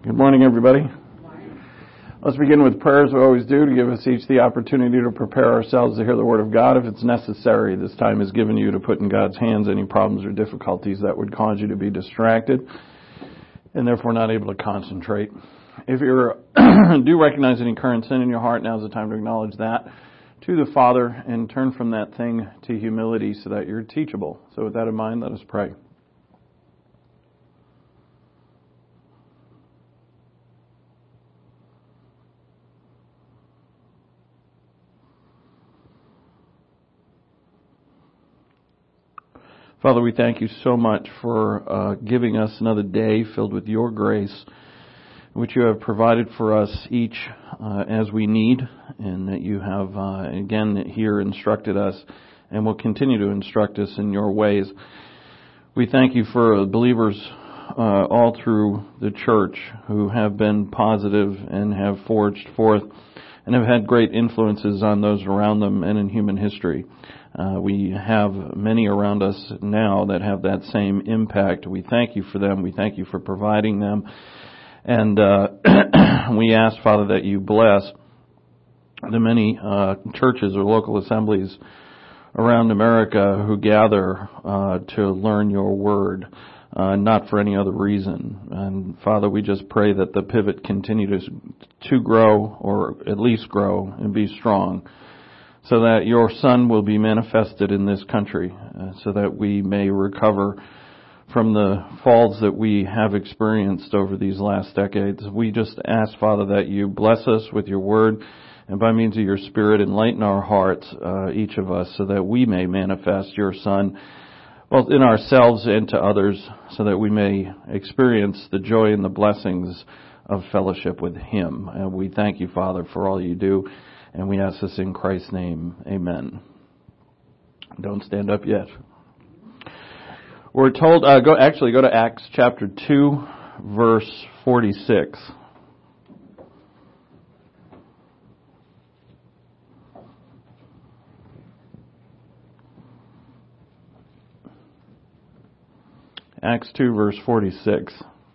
Good morning, everybody. Let's begin with prayer, as we always do, to give us each the opportunity to prepare ourselves to hear the Word of God. If it's necessary, this time is given you to put in God's hands any problems or difficulties that would cause you to be distracted and therefore not able to concentrate. If you do recognize any current sin in your heart, now's the time to acknowledge that to the Father and turn from that thing to humility so that you're teachable. So with that in mind, let us pray. Father, we thank you so much for giving us another day filled with your grace, which you have provided for us each as we need, and that you have, again, here instructed us and will continue to instruct us in your ways. We thank you for believers all through the church who have been positive and have forged forth and have had great influences on those around them and in human history. We have many around us now that have that same impact. We thank you for them. We thank you for providing them. And we ask, Father, that you bless the many churches or local assemblies around America who gather to learn your word, not for any other reason. And Father, we just pray that the pivot continue to grow, or at least grow, and be strong, so that your Son will be manifested in this country, so that we may recover from the falls that we have experienced over these last decades. We just ask, Father, that you bless us with your word, and by means of your Spirit, enlighten our hearts, each of us, so that we may manifest your Son, both in ourselves and to others, so that we may experience the joy and the blessings of fellowship with him. And we thank you, Father, for all you do. And we ask this in Christ's name. Amen. Don't stand up yet. We're told, go to Acts chapter 2, verse 46. Acts 2, verse 46.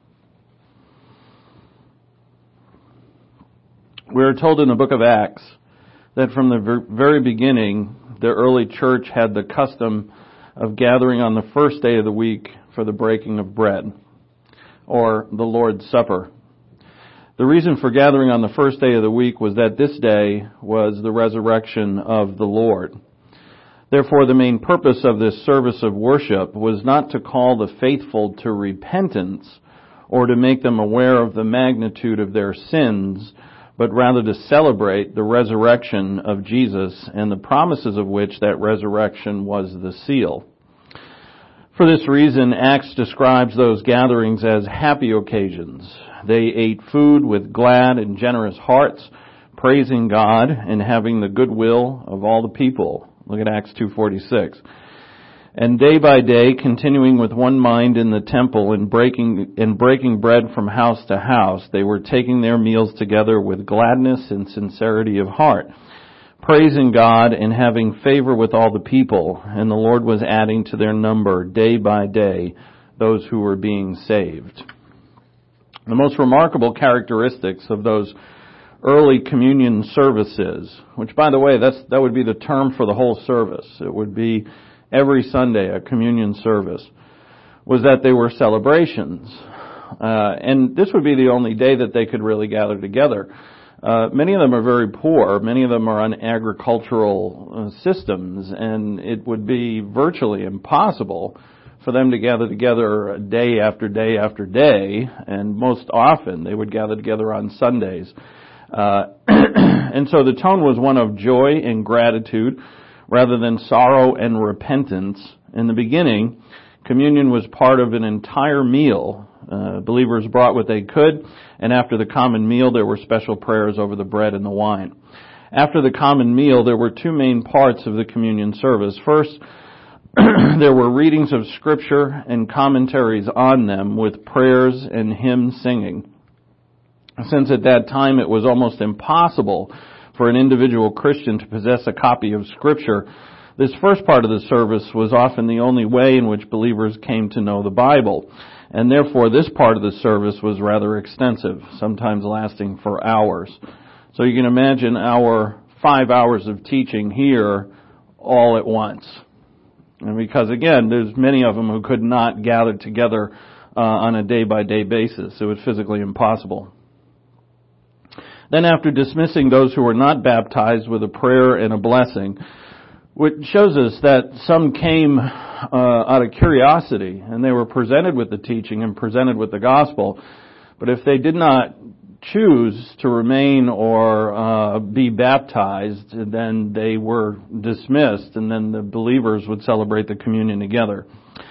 We're told in the book of Acts that from the very beginning, the early church had the custom of gathering on the first day of the week for the breaking of bread, or the Lord's Supper. The reason for gathering on the first day of the week was that this day was the resurrection of the Lord. Therefore, the main purpose of this service of worship was not to call the faithful to repentance or to make them aware of the magnitude of their sins, but rather to celebrate the resurrection of Jesus and the promises of which that resurrection was the seal. For this reason, Acts describes those gatherings as happy occasions. They ate food with glad and generous hearts, praising God and having the goodwill of all the people. Look at Acts 2:46. And day by day, continuing with one mind in the temple and breaking bread from house to house, they were taking their meals together with gladness and sincerity of heart, praising God and having favor with all the people. And the Lord was adding to their number day by day those who were being saved. The most remarkable characteristics of those early communion services, which, by the way, that would be the term for the whole service. It would be every Sunday a communion service, was that they were celebrations. And this would be the only day that they could really gather together. Many of them are very poor. Many of them are on agricultural systems, and it would be virtually impossible for them to gather together day after day after day, and most often they would gather together on Sundays. And so the tone was one of joy and gratitude rather than sorrow and repentance. In the beginning, communion was part of an entire meal. Believers brought what they could, and after the common meal, there were special prayers over the bread and the wine. After the common meal, there were two main parts of the communion service. First, there were readings of Scripture and commentaries on them with prayers and hymn singing. Since at that time it was almost impossible for an individual Christian to possess a copy of Scripture, this first part of the service was often the only way in which believers came to know the Bible. And therefore, this part of the service was rather extensive, sometimes lasting for hours. So you can imagine our 5 hours of teaching here all at once. And because, again, there's many of them who could not gather together on a day-by-day basis. It was physically impossible. Then after dismissing those who were not baptized with a prayer and a blessing, which shows us that some came out of curiosity, and they were presented with the teaching and presented with the gospel. But if they did not choose to remain or be baptized, then they were dismissed, and then the believers would celebrate the communion together.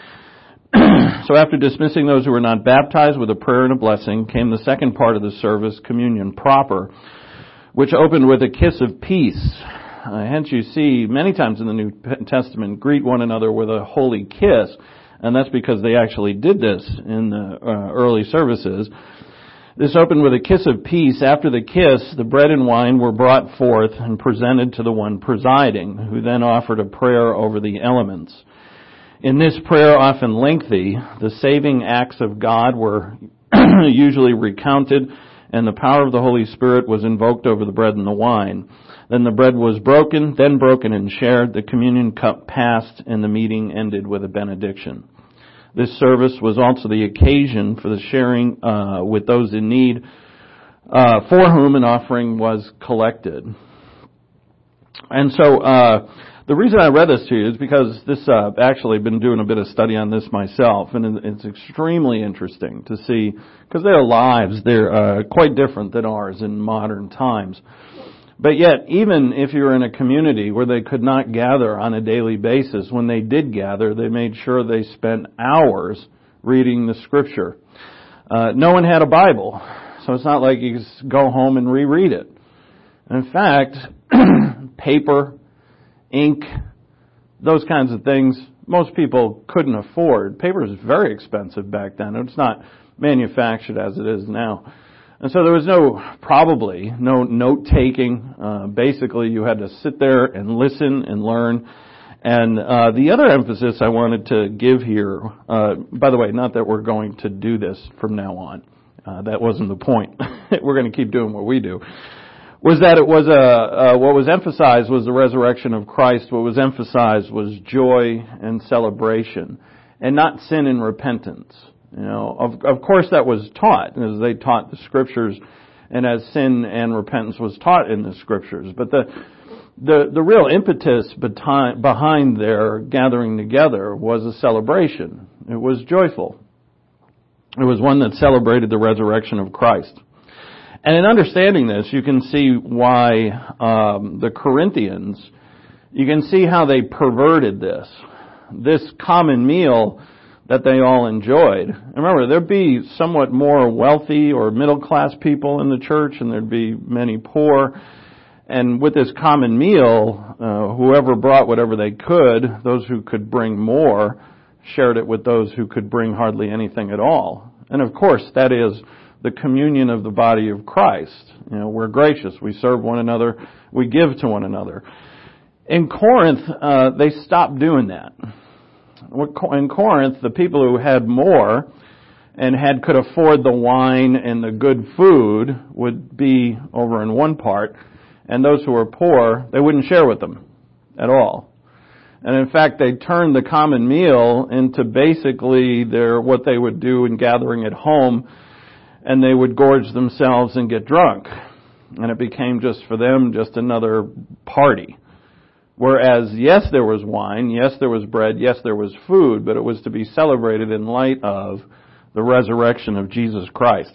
So after dismissing those who were not baptized with a prayer and a blessing, came the second part of the service, communion proper, which opened with a kiss of peace. Hence you see many times in the New Testament, greet one another with a holy kiss, and that's because they actually did this in the early services. This opened with a kiss of peace. After the kiss, the bread and wine were brought forth and presented to the one presiding, who then offered a prayer over the elements. In this prayer, often lengthy, the saving acts of God were usually recounted, and the power of the Holy Spirit was invoked over the bread and the wine. Then the bread was broken, then broken and shared, the communion cup passed, and the meeting ended with a benediction. This service was also the occasion for the sharing with those in need, for whom an offering was collected. And so the reason I read this to you is because this actually been doing a bit of study on this myself, and it's extremely interesting to see, because their lives, they're quite different than ours in modern times. But yet, even if you're in a community where they could not gather on a daily basis, when they did gather, they made sure they spent hours reading the Scripture. No one had a Bible, so it's not like you just go home and reread it. In fact, paper, ink, those kinds of things, most people couldn't afford. Paper was very expensive back then. It's not manufactured as it is now. And so there was probably no note-taking. Basically, you had to sit there and listen and learn. And the other emphasis I wanted to give here, by the way, not that we're going to do this from now on. That wasn't the point. We're going to keep doing what we do. Was that it was what was emphasized was the resurrection of Christ. What was emphasized was joy and celebration, and not sin and repentance. You know, of course that was taught, as they taught the Scriptures, and as sin and repentance was taught in the Scriptures. But the real impetus behind their gathering together was a celebration. It was joyful. It was one that celebrated the resurrection of Christ. And in understanding this, you can see why the Corinthians, you can see how they perverted this. This common meal that they all enjoyed. And remember, there'd be somewhat more wealthy or middle-class people in the church, and there'd be many poor. And with this common meal, whoever brought whatever they could, those who could bring more, shared it with those who could bring hardly anything at all. And of course, that is the communion of the body of Christ. You know, we're gracious, we serve one another, we give to one another. In Corinth, they stopped doing that. In Corinth, the people who had more and could afford the wine and the good food would be over in one part, and those who were poor, they wouldn't share with them at all. And in fact, they turned the common meal into basically what they would do in gathering at home, and they would gorge themselves and get drunk. And it became just for them just another party. Whereas, yes, there was wine, yes, there was bread, yes, there was food, but it was to be celebrated in light of the resurrection of Jesus Christ.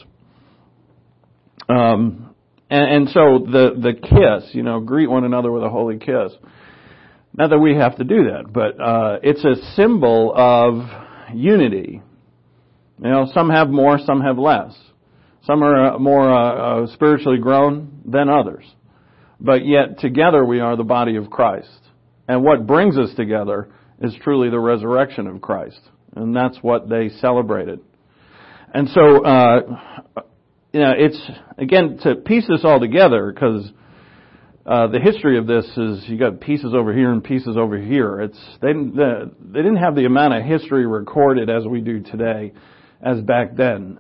And so the kiss, greet one another with a holy kiss. Not that we have to do that, but it's a symbol of unity. Some have more, some have less. Some are more spiritually grown than others. But yet together we are the body of Christ. And what brings us together is truly the resurrection of Christ. And that's what they celebrated. And so, it's, again, to piece this all together, because the history of this is you got pieces over here and pieces over here. They didn't have the amount of history recorded as we do today. as back then.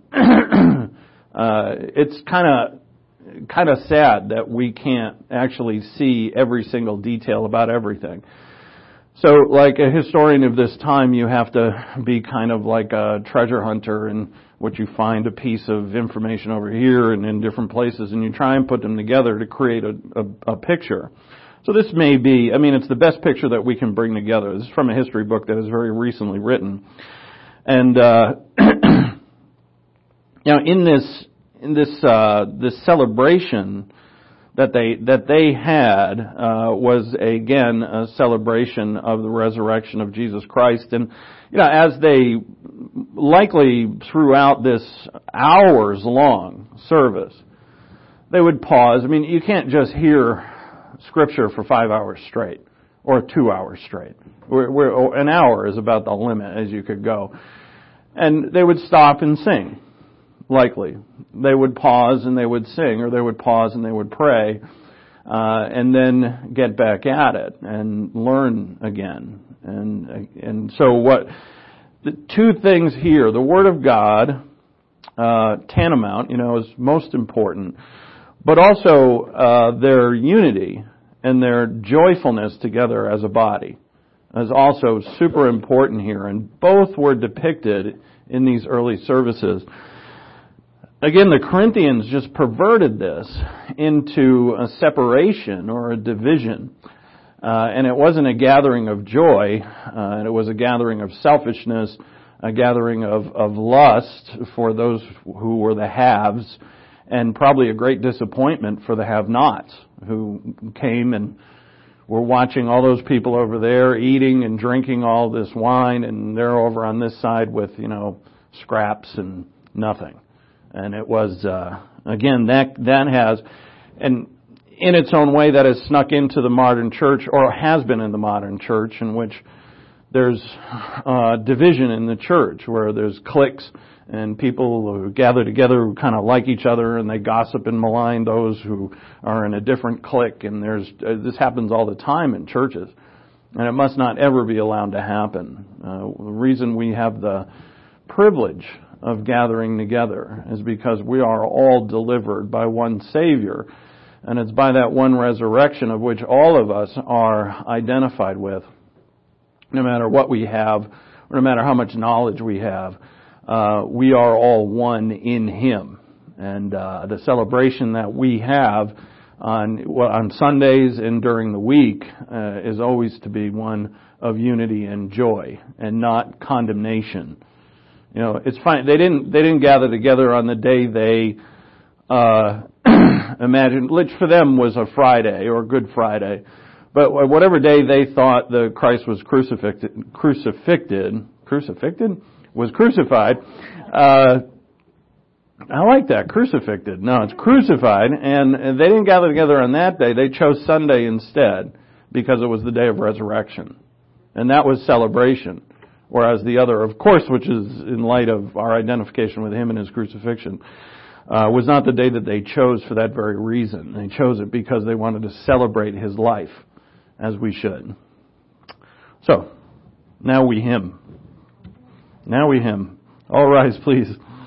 It's kind of sad that we can't actually see every single detail about everything. So, like a historian of this time, you have to be kind of like a treasure hunter, in which you find a piece of information over here and in different places, and you try and put them together to create a picture. So this may be, it's the best picture that we can bring together. This is from a history book that is very recently written. And, in this celebration that they had was again a celebration of the resurrection of Jesus Christ. And as they likely throughout this hours-long service, they would pause. You can't just hear Scripture for 5 hours straight or 2 hours straight. An hour is about the limit as you could go. And they would stop and sing. Likely. They would pause and they would sing, or they would pause and they would pray, and then get back at it and learn again. And so the two things here, the Word of God, tantamount, is most important, but also their unity and their joyfulness together as a body is also super important here, and both were depicted in these early services. Again, the Corinthians just perverted this into a separation or a division. And it wasn't a gathering of joy, and it was a gathering of selfishness, a gathering of lust for those who were the haves, and probably a great disappointment for the have-nots who came and were watching all those people over there eating and drinking all this wine, and they're over on this side with, scraps and nothing. And it was, again, that has, and in its own way, that has snuck into the modern church, or has been in the modern church, in which there's division in the church, where there's cliques and people who gather together who kind of like each other, and they gossip and malign those who are in a different clique. And this happens all the time in churches, and it must not ever be allowed to happen. The reason we have the privilege of gathering together is because we are all delivered by one Savior, and it's by that one resurrection of which all of us are identified with. No matter what we have, or no matter how much knowledge we have, we are all one in Him. And the celebration that we have on Sundays and during the week is always to be one of unity and joy, and not condemnation. It's fine. They didn't gather together on the day they imagined, which for them was a Friday or Good Friday. But whatever day they thought the Christ was crucified. I like that, crucifixed. No, it's crucified, and they didn't gather together on that day. They chose Sunday instead because it was the day of resurrection, and that was celebration. Whereas the other, of course, which is in light of our identification with Him and His crucifixion, was not the day that they chose for that very reason. They chose it because they wanted to celebrate His life, as we should. So, now we hymn. Now we hymn. All rise, please.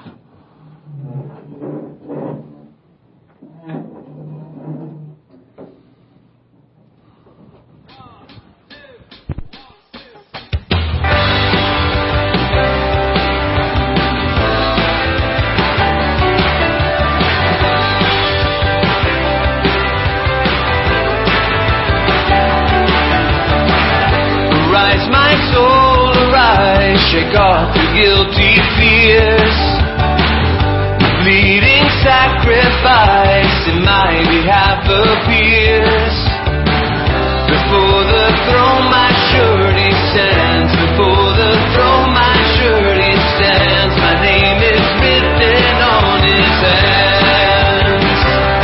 Shake off your guilty fears. The bleeding sacrifice in my behalf appears. Before the throne my surety stands. Before the throne my surety stands. My name is written on His hands.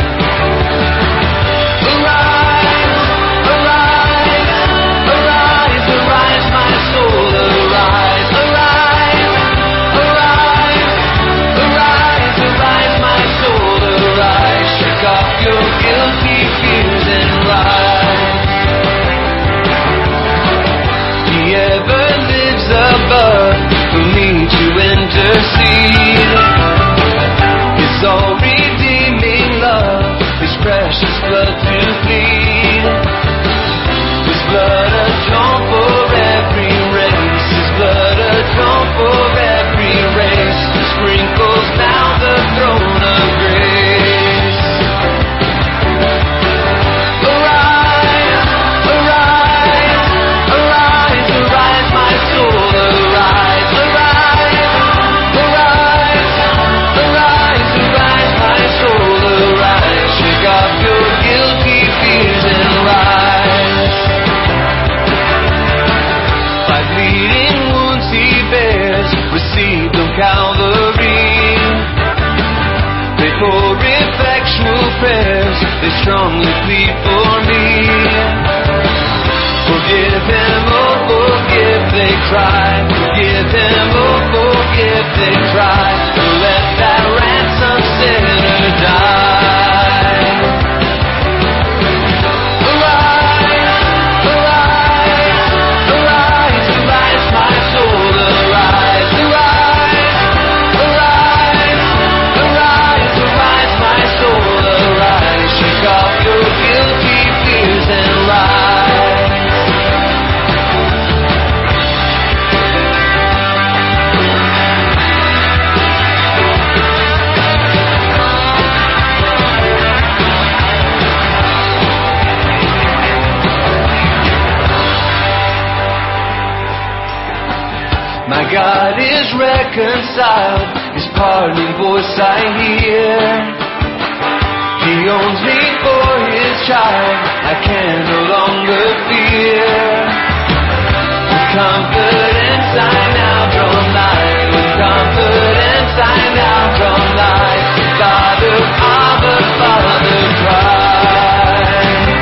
Arise, arise, arise, arise, my soul, arise. Your guilty fears and blood to bleed. His blood atoned for every race. His blood atoned for every race. Sprinkles now the throne of grace. Arise, arise, arise, arise, my soul, arise, arise, arise, arise, arise, my soul, arise. Shake off your guilty fears and rise. By bleeding wounds he bears, received on Calvary. They pour effectual prayers, they strongly plead for me. Forgive them, oh forgive, they cry. Forgive them, oh forgive, they cry. Let that ransom sinner die. Arise, arise, arise, arise, my soul, arise, arise, arise, arise, arise, my soul, arise. Shake off your guilty fears and rise. My God is reconciled, His pardoning voice I hear. He owns me for His child, I can no longer fear. With confidence I now draw nigh, with confidence I now draw nigh. Father, Abba, Father, cry.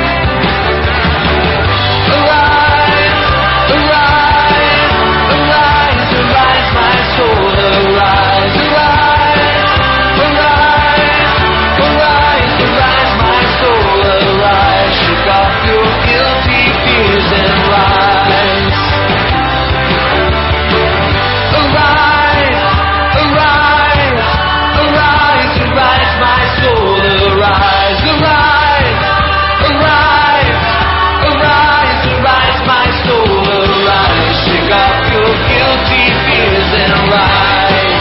Arise, arise, arise, arise, my soul, arise, arise, arise, arise, arise, my soul, arise. Shake off your guilty fears and rise. Arise, arise, arise, arise, my soul, arise, arise, arise, arise, arise, my soul, arise. Shake off your guilty fears and rise.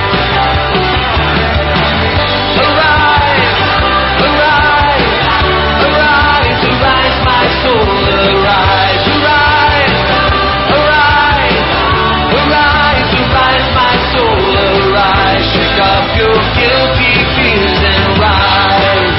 Arise, arise, arise, arise, my soul, arise, arise, arise, arise, arise, my soul, arise. Shake off your guilty fears and rise.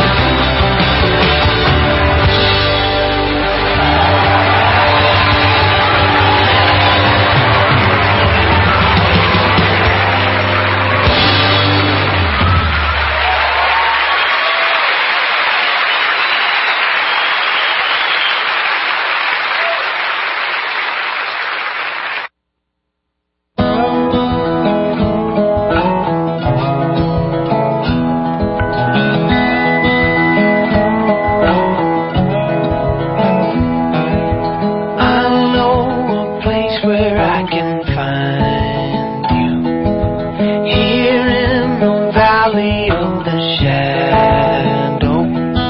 I know a place where I can find you, here in the valley of the shadow.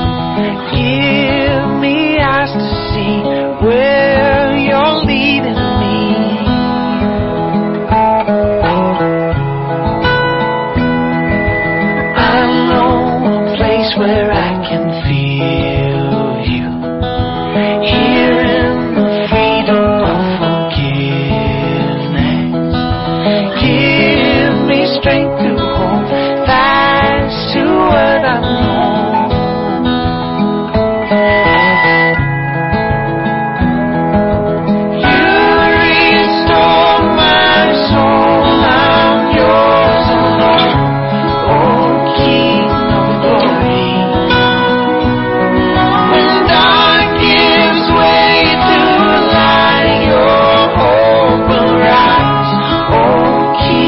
Give me eyes to see where you're leading me. I know a place where I can feel you, here in the freedom of forgiveness. Give me strength to hold fast to what I know. You restore my soul, I'm yours alone, oh King of glory. When dark gives way to light, your hope will rise, oh King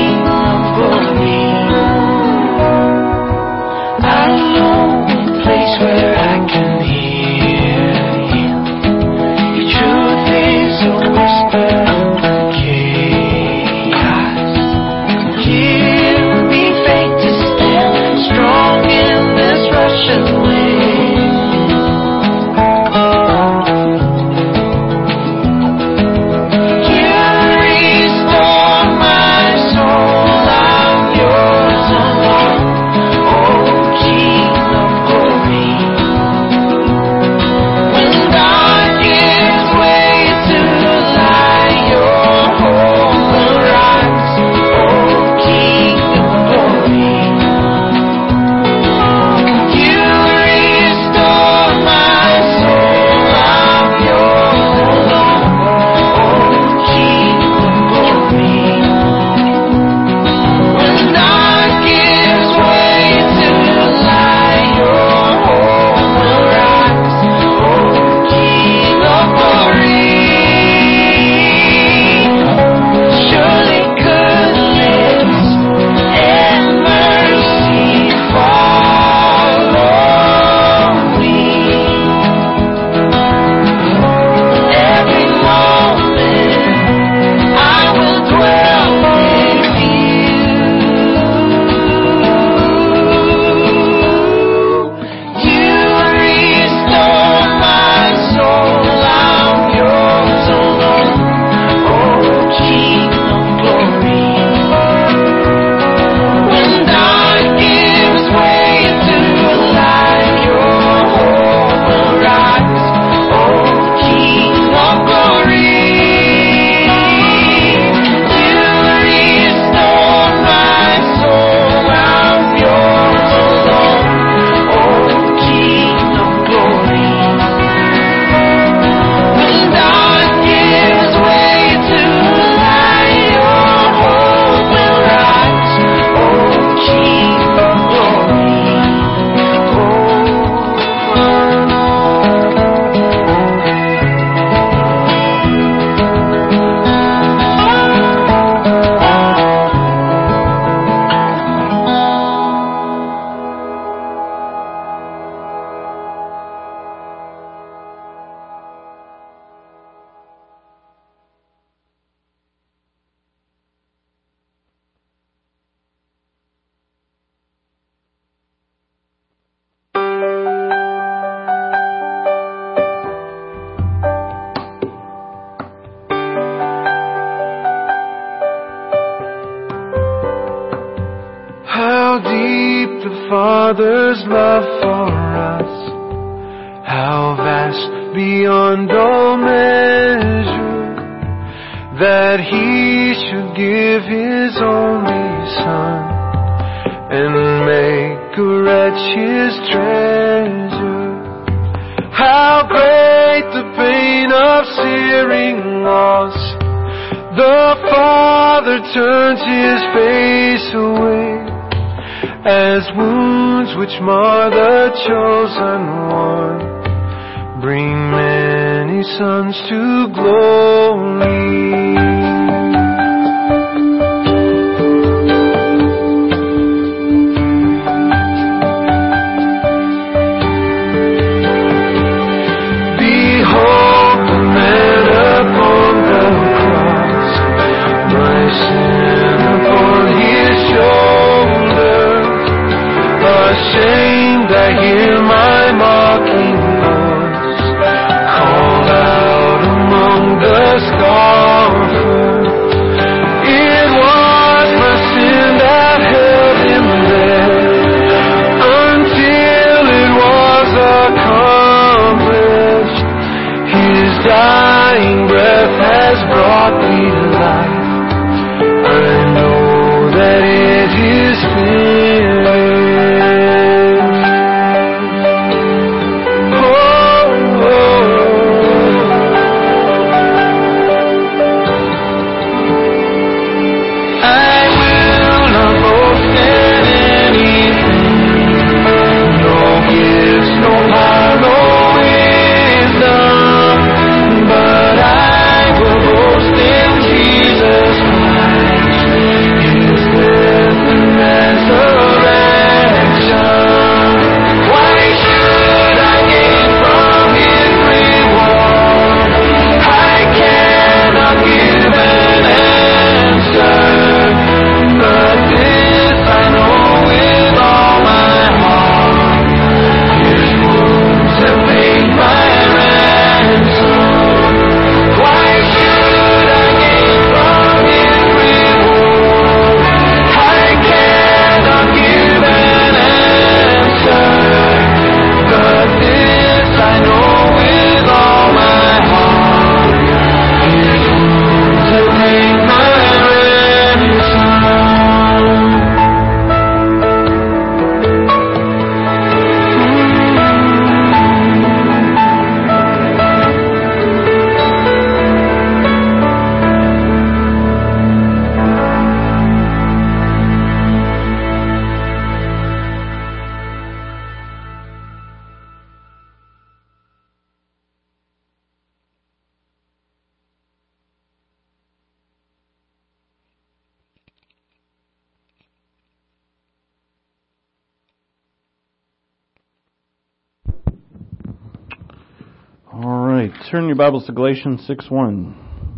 the Father's love for us, how vast beyond all measure, that He should give His only Son and make a wretch His treasure. How great the pain of searing loss! The Father turns His face away, as wounds which mar the chosen one bring many sons to glory. Ashamed, I hear my mocking voice called out among the scoffers. It was my sin that held Him there until it was accomplished. His dying breath has brought me to life. I know that it is finished. Turn your Bibles to Galatians 6:1.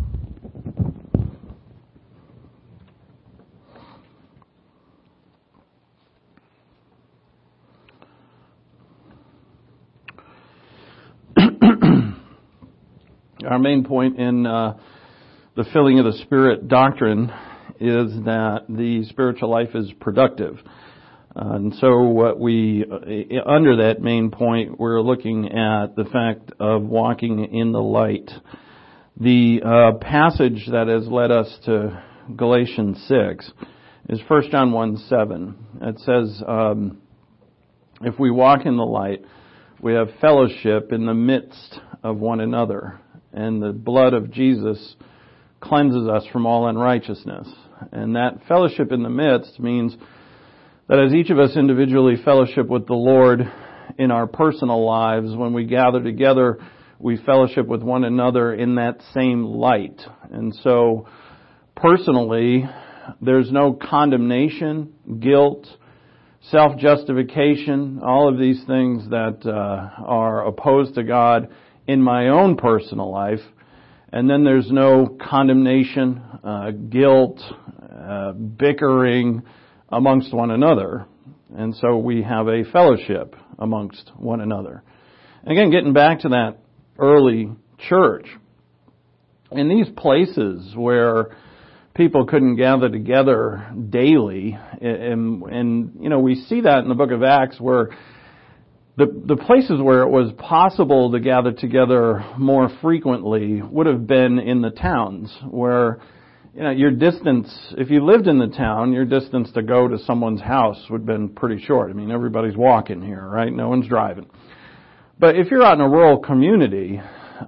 Our main point in the filling of the Spirit doctrine is that the spiritual life is productive. And so what under that main point, we're looking at the fact of walking in the light. The passage that has led us to Galatians 6 is 1 John 1:7. It says, if we walk in the light, we have fellowship in the midst of one another, and the blood of Jesus cleanses us from all unrighteousness. And that fellowship in the midst means that as each of us individually fellowship with the Lord in our personal lives, when we gather together, we fellowship with one another in that same light. And so, personally, there's no condemnation, guilt, self-justification, all of these things that are opposed to God in my own personal life. And then there's no condemnation, guilt, bickering amongst one another. And so we have a fellowship amongst one another. And again, getting back to that early church, in these places where people couldn't gather together daily. And we see that in the book of Acts where the places where it was possible to gather together more frequently would have been in the towns where, your distance, if you lived in the town, your distance to go to someone's house would have been pretty short. I mean, everybody's walking here, right? No one's driving. But if you're out in a rural community,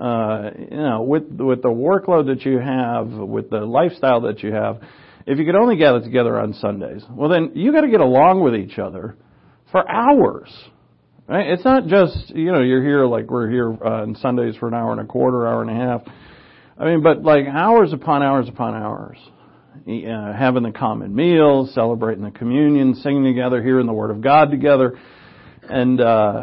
with the workload that you have, with the lifestyle that you have, if you could only gather together on Sundays, well then you got to get along with each other for hours. Right? It's not just, you're here like we're here on Sundays for an hour and a quarter, hour and a half. I mean, but like hours upon hours upon hours. Having the common meals, celebrating the communion, singing together, hearing the Word of God together. And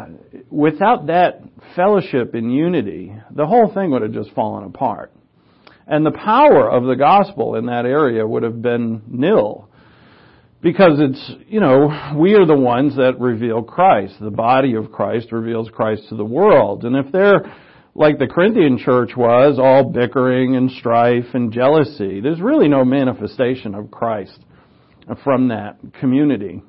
without that fellowship and unity, the whole thing would have just fallen apart. And the power of the gospel in that area would have been nil. Because it's, we are the ones that reveal Christ. The body of Christ reveals Christ to the world. And if they're, like the Corinthian church was, all bickering and strife and jealousy, there's really no manifestation of Christ from that community.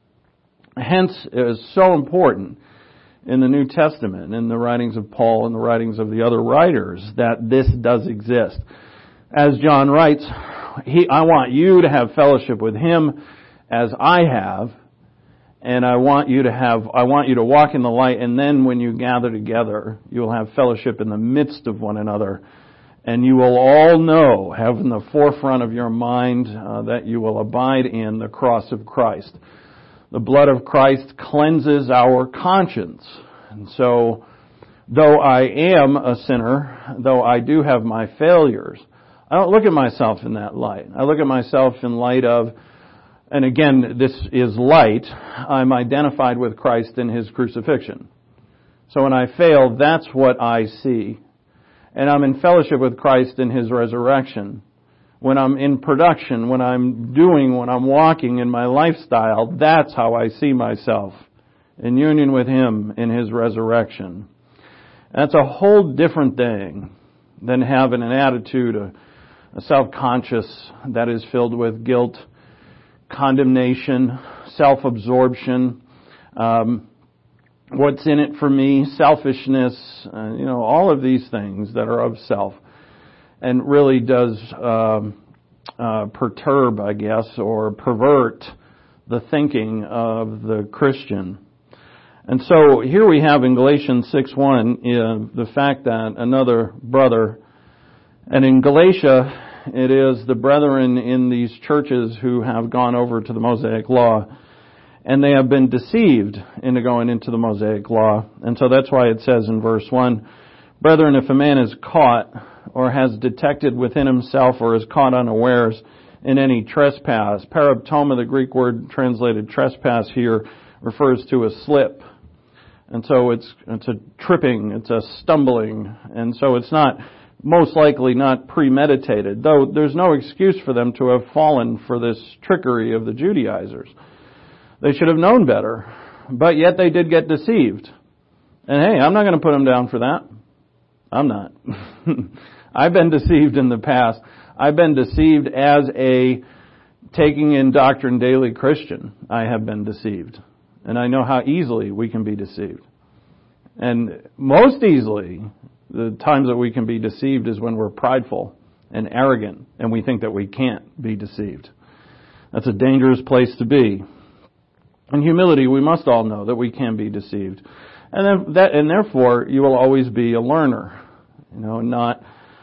Hence, it is so important in the New Testament, in the writings of Paul and the writings of the other writers, that this does exist. As John writes, I want you to have fellowship with him as I have, and I want you to walk in the light, and then when you gather together, you will have fellowship in the midst of one another, and you will all know, have in the forefront of your mind, that you will abide in the cross of Christ. The blood of Christ cleanses our conscience. And so, though I am a sinner, though I do have my failures, I don't look at myself in that light. I look at myself in light of, and again, this is light, I'm identified with Christ in His crucifixion. So when I fail, that's what I see. And I'm in fellowship with Christ in His resurrection. When I'm in production, when I'm walking in my lifestyle, that's how I see myself, in union with Him in His resurrection. That's a whole different thing than having an attitude, a self-conscious that is filled with guilt, condemnation, self-absorption, what's in it for me, selfishness, all of these things that are of self. And really does perturb, I guess, or pervert the thinking of the Christian. And so here we have in Galatians 6:1 the fact that another brother, and in Galatia it is the brethren in these churches who have gone over to the Mosaic Law, and they have been deceived into going into the Mosaic Law. And so that's why it says in verse 1, "Brethren, if a man is caught or has detected within himself or is caught unawares in any trespass," paraptoma, the Greek word translated trespass here, refers to a slip. And so it's a tripping, it's a stumbling, and so it's most likely not premeditated, though there's no excuse for them to have fallen for this trickery of the Judaizers. They should have known better, but yet they did get deceived. And hey, I'm not going to put them down for that. I'm not. I've been deceived in the past. I've been deceived as a taking in doctrine daily Christian. I have been deceived. And I know how easily we can be deceived. And most easily, the times that we can be deceived is when we're prideful and arrogant and we think that we can't be deceived. That's a dangerous place to be. In humility, we must all know that we can be deceived. And therefore, you will always be a learner, not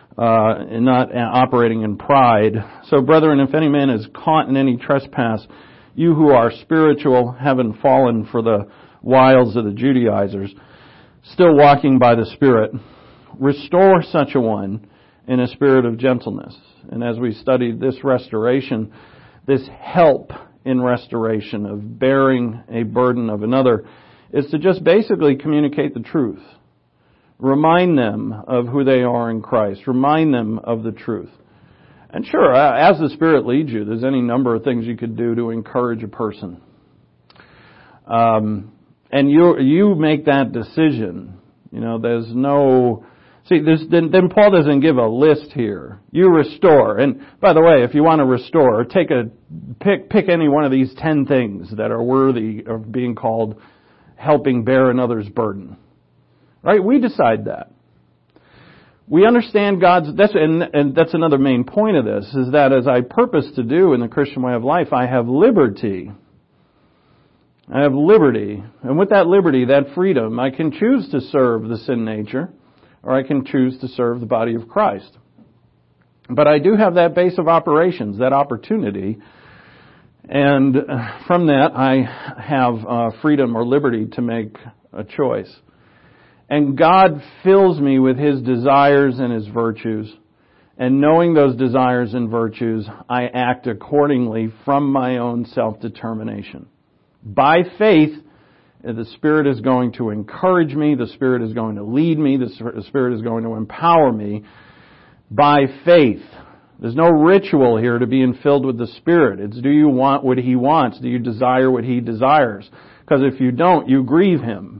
operating in pride. So, brethren, if any man is caught in any trespass, you who are spiritual, having fallen for the wiles of the Judaizers, still walking by the Spirit, restore such a one in a spirit of gentleness. And as we studied this restoration, this help in restoration of bearing a burden of another, is to just basically communicate the truth. Remind them of who they are in Christ. Remind them of the truth. And sure, as the Spirit leads you, there's any number of things you could do to encourage a person. And you make that decision. There's no See, then Paul doesn't give a list here. You restore. And by the way, if you want to restore, pick any one of these 10 things that are worthy of being called helping bear another's burden. Right? We decide that. We understand and that's another main point of this, is that as I purpose to do in the Christian way of life, I have liberty. I have liberty. And with that liberty, that freedom, I can choose to serve the sin nature, or I can choose to serve the body of Christ. But I do have that base of operations, that opportunity, and from that I have freedom or liberty to make a choice. And God fills me with His desires and His virtues. And knowing those desires and virtues, I act accordingly from my own self-determination. By faith, the Spirit is going to encourage me, the Spirit is going to lead me, the Spirit is going to empower me by faith. There's no ritual here to being filled with the Spirit. It's, do you want what He wants? Do you desire what He desires? Because if you don't, you grieve Him.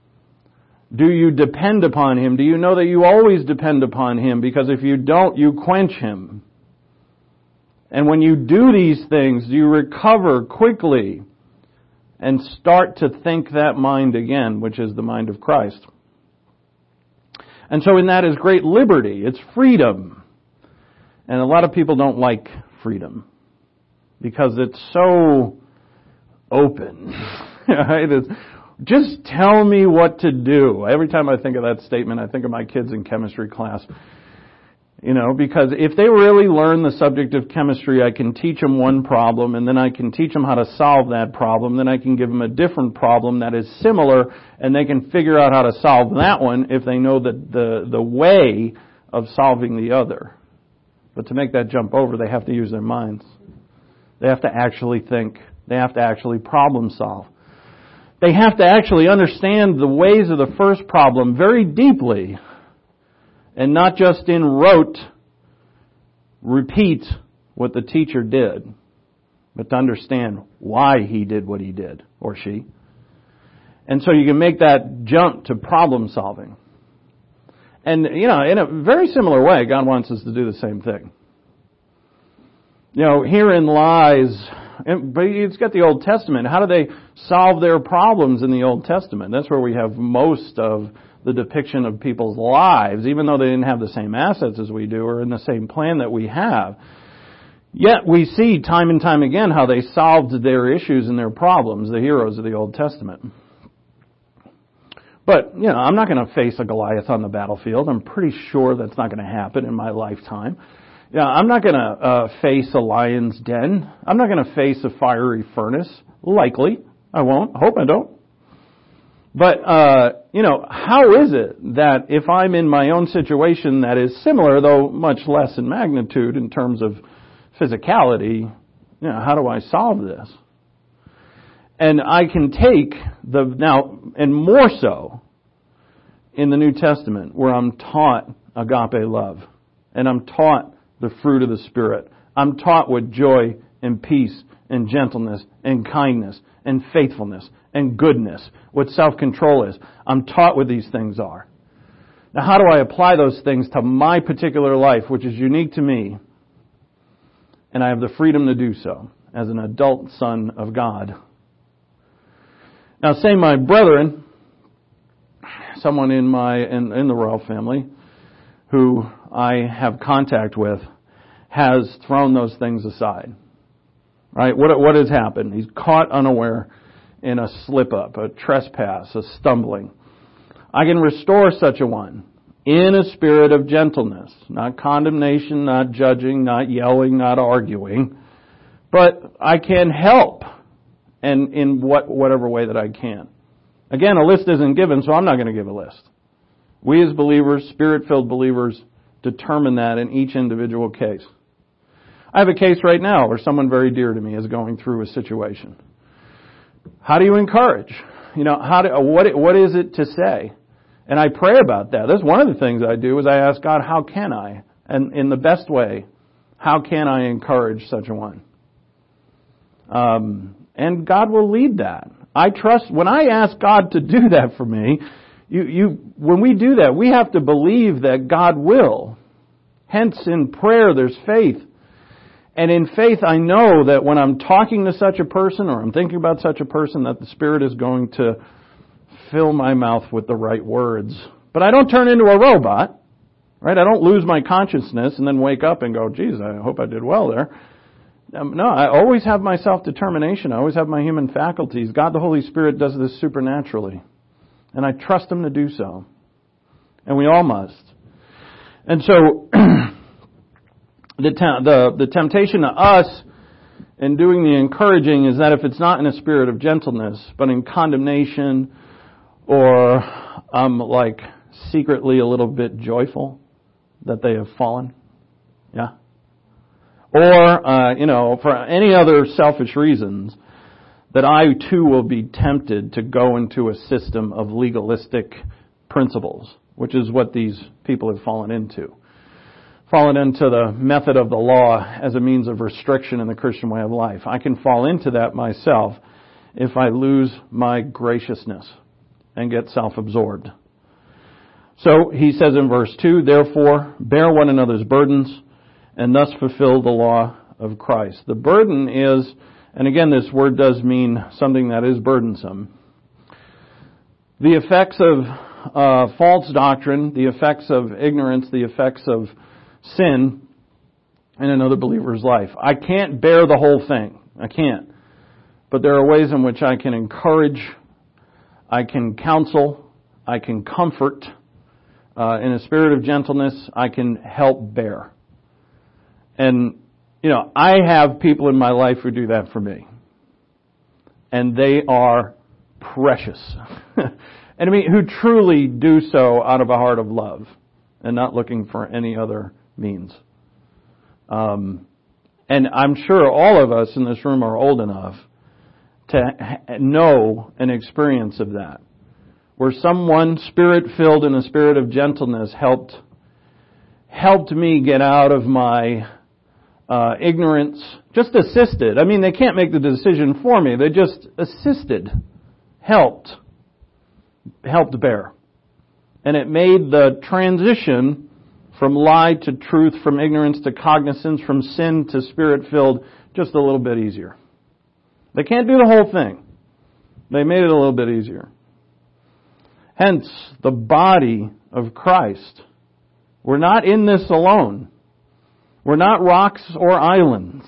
Do you depend upon Him? Do you know that you always depend upon Him? Because if you don't, you quench Him. And when you do these things, you recover quickly and start to think that mind again, which is the mind of Christ. And so in that is great liberty. It's freedom. And a lot of people don't like freedom because it's so open. Right? Just tell me what to do. Every time I think of that statement, I think of my kids in chemistry class. You know, because if they really learn the subject of chemistry, I can teach them one problem, and then I can teach them how to solve that problem. Then I can give them a different problem that is similar, and they can figure out how to solve that one if they know the way of solving the other. But to make that jump over, they have to use their minds. They have to actually think. They have to actually problem solve. They have to actually understand the ways of the first problem very deeply and not just in rote repeat what the teacher did, but to understand why he did what he did, or she. And so you can make that jump to problem solving. And, you know, in a very similar way, God wants us to do the same thing. You know, herein lies... But it's got the Old Testament. How do they solve their problems in the Old Testament? That's where we have most of the depiction of people's lives, even though they didn't have the same assets as we do or in the same plan that we have. Yet we see time and time again how they solved their issues and their problems, the heroes of the Old Testament. But, you know, I'm not going to face a Goliath on the battlefield. I'm pretty sure that's not going to happen in my lifetime. Yeah, I'm not going to face a lion's den. I'm not going to face a fiery furnace. Likely. I won't. Hope I don't. But, you know, how is it that if I'm in my own situation that is similar, though much less in magnitude in terms of physicality, you know, how do I solve this? And I can take now, and more so in the New Testament, where I'm taught agape love. And I'm taught the fruit of the Spirit. I'm taught what joy and peace and gentleness and kindness and faithfulness and goodness, what self-control is. I'm taught what these things are. Now, how do I apply those things to my particular life, which is unique to me? And I have the freedom to do so as an adult son of God. Now, say my brethren, someone in the royal family who I have contact with, has thrown those things aside. Right? What has happened? He's caught unaware in a slip-up, a trespass, a stumbling. I can restore such a one in a spirit of gentleness, not condemnation, not judging, not yelling, not arguing, but I can help, and in whatever way that I can. Again, a list isn't given, so I'm not going to give a list. We as believers, Spirit-filled believers, determine that in each individual case. I have a case right now where someone very dear to me is going through a situation. How do you encourage? You know, what is it to say? And I pray about that. That's one of the things I do is I ask God, how can I? And in the best way, how can I encourage such a one? And God will lead that. I trust, when I ask God to do that for me, When we do that, we have to believe that God will. Hence, in prayer, there's faith. And in faith, I know that when I'm talking to such a person or I'm thinking about such a person, that the Spirit is going to fill my mouth with the right words. But I don't turn into a robot, right? I don't lose my consciousness and then wake up and go, geez, I hope I did well there. No, I always have my self-determination. I always have my human faculties. God the Holy Spirit does this supernaturally. And I trust Him to do so. And we all must. And so, the temptation to us in doing the encouraging is that if it's not in a spirit of gentleness, but in condemnation, or I'm like secretly a little bit joyful that they have fallen. Yeah. Or, for any other selfish reasons, that I too will be tempted to go into a system of legalistic principles, which is what these people have fallen into. Fallen into the method of the law as a means of restriction in the Christian way of life. I can fall into that myself if I lose my graciousness and get self-absorbed. So he says in verse 2, therefore, bear one another's burdens and thus fulfill the law of Christ. The burden is, and again this word does mean something that is burdensome. The effects of false doctrine, the effects of ignorance, the effects of sin in another believer's life. I can't bear the whole thing. I can't. But there are ways in which I can encourage, I can counsel, I can comfort. In a spirit of gentleness, I can help bear. And, I have people in my life who do that for me. And they are precious. And who truly do so out of a heart of love and not looking for any other means. And I'm sure all of us in this room are old enough to know an experience of that, where someone spirit-filled in a spirit of gentleness helped me get out of my ignorance, just assisted. They can't make the decision for me. They just assisted, helped bear. And it made the transition from lie to truth, from ignorance to cognizance, from sin to spirit-filled, just a little bit easier. They can't do the whole thing. They made it a little bit easier. Hence, the body of Christ. We're not in this alone. We're not rocks or islands.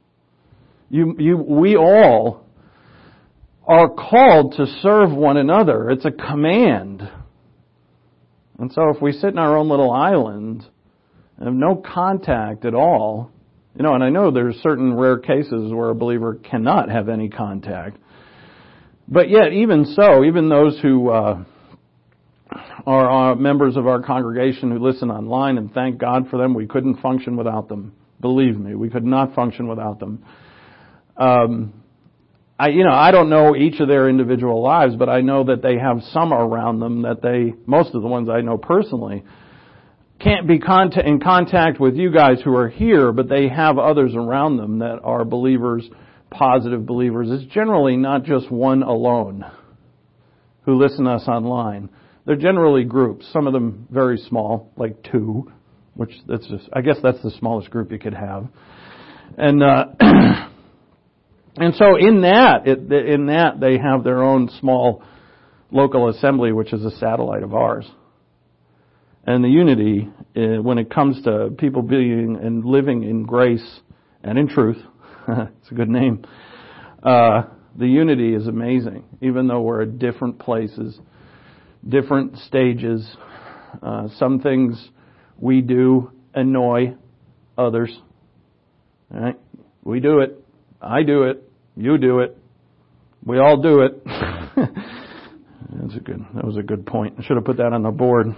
We all are called to serve one another. It's a command. And so if we sit in our own little island and have no contact at all, and I know there's certain rare cases where a believer cannot have any contact. But yet, even so, even those who are members of our congregation who listen online, and thank God for them, we couldn't function without them. Believe me, we could not function without them. I don't know each of their individual lives, but I know that they have some around them that most of the ones I know personally, can't be in contact with you guys who are here, but they have others around them that are believers, positive believers. It's generally not just one alone who listen to us online. They're generally groups, some of them very small, like 2, which I guess that's the smallest group you could have. And and so in that they have their own small local assembly, which is a satellite of ours. And the unity, when it comes to people being and living in grace and in truth, it's a good name, the unity is amazing, even though we're at different places, different stages. Some things we do annoy others. All right? We do it. I do it. You do it. We all do it. That was a good point. I should have put that on the board.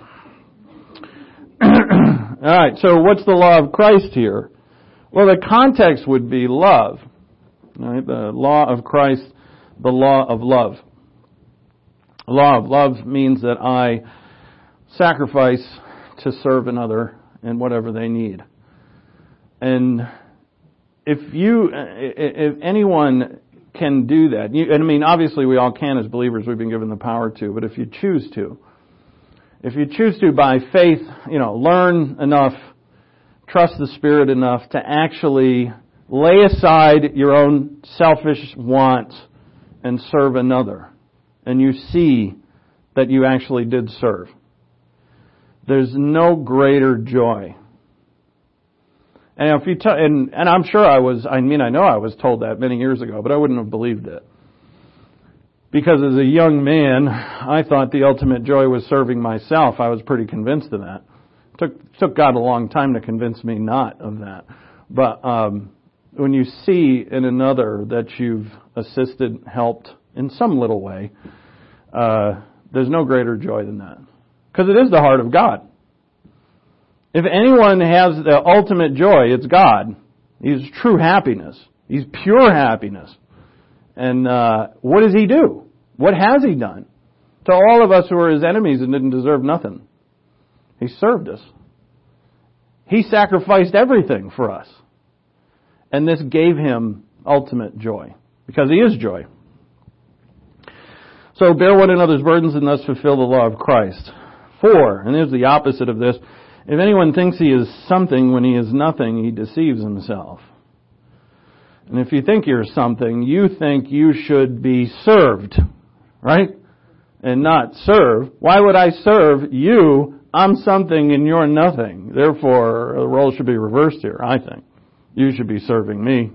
All right, so what's the law of Christ here? Well, the context would be love. All right, the law of Christ, the law of love. The law of love means that I sacrifice to serve another in whatever they need. And if anyone can do that, obviously we all can as believers, we've been given the power to, but if you choose to, if you choose to, by faith, learn enough, trust the Spirit enough to actually lay aside your own selfish wants and serve another, and you see that you actually did serve, there's no greater joy. And if you and I'm sure I know I was told that many years ago, but I wouldn't have believed it. Because as a young man, I thought the ultimate joy was serving myself. I was pretty convinced of that. It took God a long time to convince me not of that. But when you see in another that you've assisted, helped in some little way, there's no greater joy than that. Because it is the heart of God. If anyone has the ultimate joy, it's God. He's true happiness. He's pure happiness. And what does He do? What has He done? To all of us who are His enemies and didn't deserve nothing, He served us. He sacrificed everything for us. And this gave Him ultimate joy. Because He is joy. So bear one another's burdens and thus fulfill the law of Christ. 4, and here's the opposite of this. If anyone thinks he is something when he is nothing, he deceives himself. And if you think you're something, you think you should be served, right? And not serve. Why would I serve you? I'm something and you're nothing. Therefore, the role should be reversed here, I think. You should be serving me.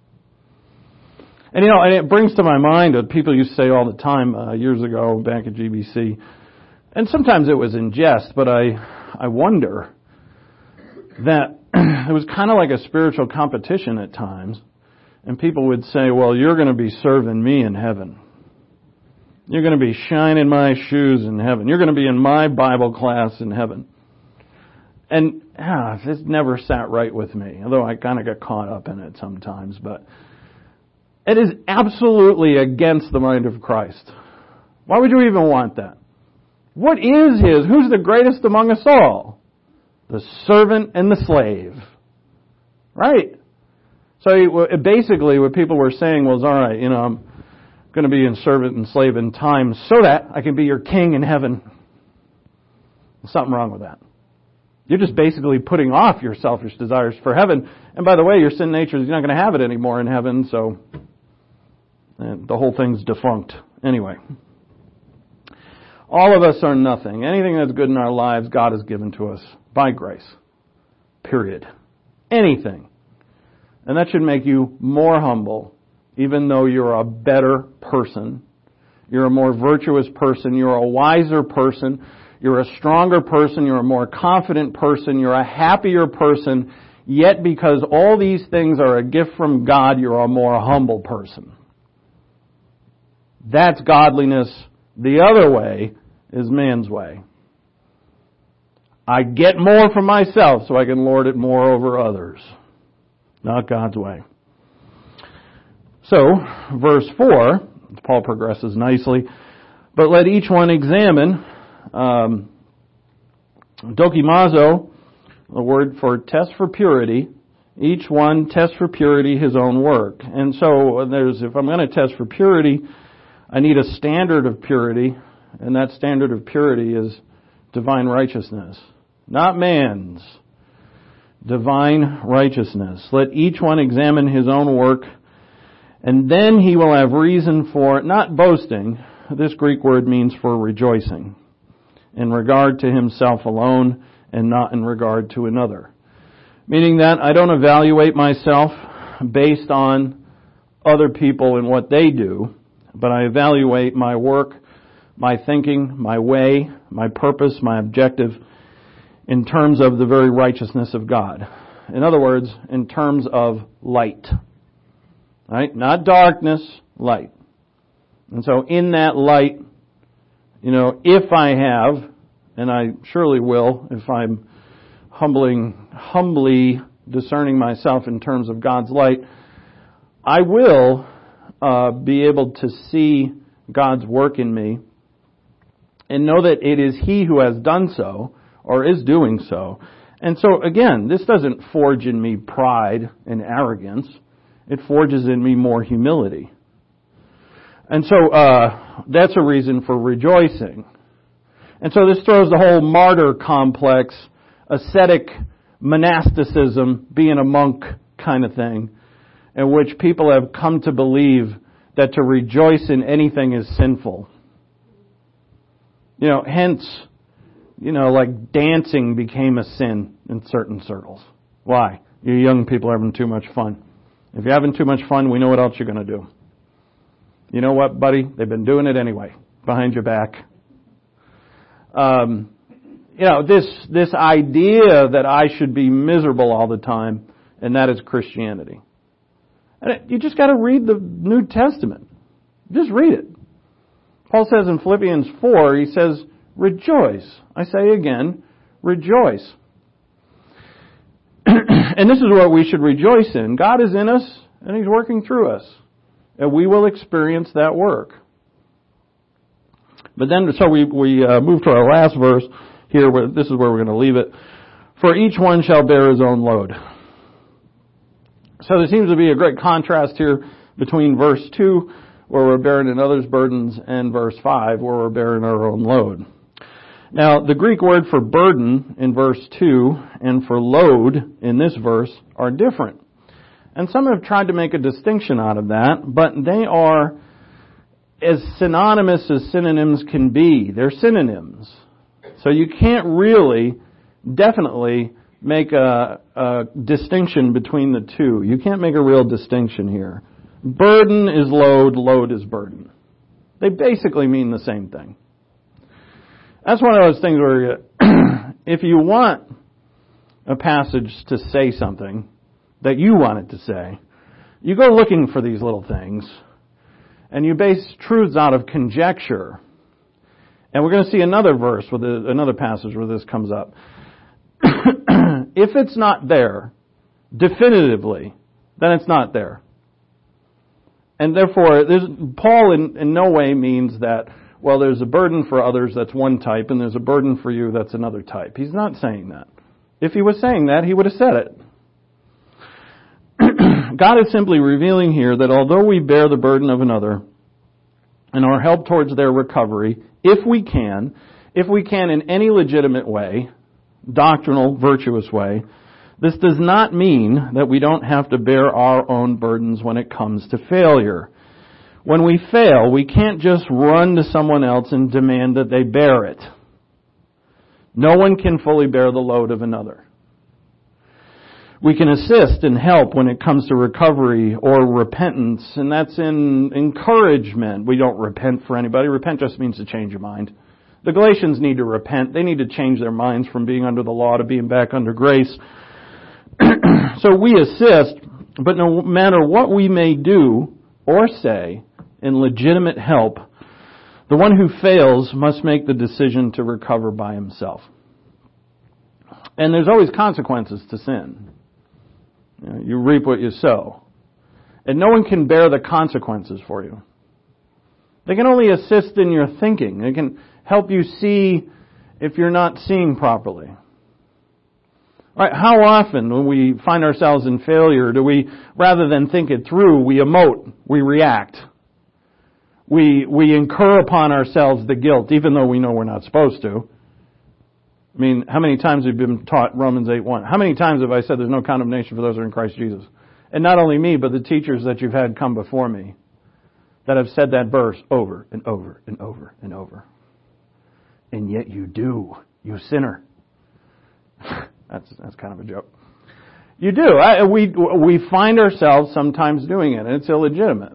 And and it brings to my mind what people used to say all the time years ago back at GBC. And sometimes it was in jest, but I wonder that it was kind of like a spiritual competition at times. And people would say, well, you're going to be serving me in heaven. You're going to be shining my shoes in heaven. You're going to be in my Bible class in heaven. And this never sat right with me, although I kind of got caught up in it sometimes. But it is absolutely against the mind of Christ. Why would you even want that? What is His? Who's the greatest among us all? The servant and the slave. Right? So basically what people were saying was, all right, I'm going to be in servant and slave in time so that I can be your king in heaven. There's something wrong with that. You're just basically putting off your selfish desires for heaven. And by the way, your sin nature is not going to have it anymore in heaven, so the whole thing's defunct. Anyway. All of us are nothing. Anything that's good in our lives, God has given to us by grace. Period. Anything. And that should make you more humble, even though you're a better person. You're a more virtuous person. You're a wiser person. You're a stronger person. You're a more confident person. You're a happier person. Yet because all these things are a gift from God, you're a more humble person. That's godliness. The other way is man's way. I get more for myself so I can lord it more over others. Not God's way. So, verse 4, Paul progresses nicely. But let each one examine, dokimazo, the word for test for purity. Each one test for purity his own work. And so, if I'm going to test for purity, I need a standard of purity, and that standard of purity is divine righteousness. Not man's. Divine righteousness. Let each one examine his own work, and then he will have reason for, not boasting, this Greek word means for rejoicing, in regard to himself alone and not in regard to another. Meaning that I don't evaluate myself based on other people and what they do, but I evaluate my work, my thinking, my way, my purpose, my objective in terms of the very righteousness of God. In other words, in terms of light. Right? Not darkness, light. And so in that light, if I have, and I surely will, if I'm humbly discerning myself in terms of God's light, I will be able to see God's work in me and know that it is He who has done so or is doing so. And so again, this doesn't forge in me pride and arrogance. It forges in me more humility. And so that's a reason for rejoicing. And so this throws the whole martyr complex, ascetic monasticism, being a monk kind of thing, in which people have come to believe that to rejoice in anything is sinful. Hence, like dancing became a sin in certain circles. Why? You young people are having too much fun. If you're having too much fun, we know what else you're going to do. You know what, buddy? They've been doing it anyway, behind your back. This idea that I should be miserable all the time, and that is Christianity. And you just got to read the New Testament. Just read it. Paul says in Philippians 4, he says, rejoice. I say again, rejoice. And this is what we should rejoice in. God is in us, and He's working through us. And we will experience that work. But then, so we move to our last verse here. This is where we're going to leave it. For each one shall bear his own load. So there seems to be a great contrast here between verse 2, where we're bearing another's burdens, and verse 5, where we're bearing our own load. Now, the Greek word for burden in verse 2 and for load in this verse are different. And some have tried to make a distinction out of that, but they are as synonymous as synonyms can be. They're synonyms. So you can't really, definitely make a distinction between the two. You can't make a real distinction here. Burden is load, load is burden. They basically mean the same thing. That's one of those things where if you want a passage to say something that you want it to say, you go looking for these little things, and you base truths out of conjecture. And we're going to see another verse, with another passage where this comes up. If it's not there, definitively, then it's not there. And therefore, Paul in no way means that, well, there's a burden for others that's one type, and there's a burden for you that's another type. He's not saying that. If he was saying that, he would have said it. God is simply revealing here that although we bear the burden of another and our help towards their recovery, if we can in any legitimate way, doctrinal, virtuous way, this does not mean that we don't have to bear our own burdens when it comes to failure. When we fail, we can't just run to someone else and demand that they bear it. No one can fully bear the load of another. We can assist and help when it comes to recovery or repentance, and that's in encouragement. We don't repent for anybody. Repent just means to change your mind. The Galatians need to repent. They need to change their minds from being under the law to being back under grace. So we assist, but no matter what we may do or say in legitimate help, the one who fails must make the decision to recover by himself. And there's always consequences to sin. You reap what you sow. And no one can bear the consequences for you. They can only assist in your thinking. They can help you see if you're not seeing properly. All right, how often when we find ourselves in failure do we, rather than think it through, we emote, we react. We incur upon ourselves the guilt, even though we know we're not supposed to. I mean, how many times have you been taught Romans 8:1? How many times have I said there's no condemnation for those who are in Christ Jesus? And not only me, but the teachers that you've had come before me that have said that verse over and over and over and over. And yet you do, you sinner. That's kind of a joke. You do. We find ourselves sometimes doing it, and it's illegitimate.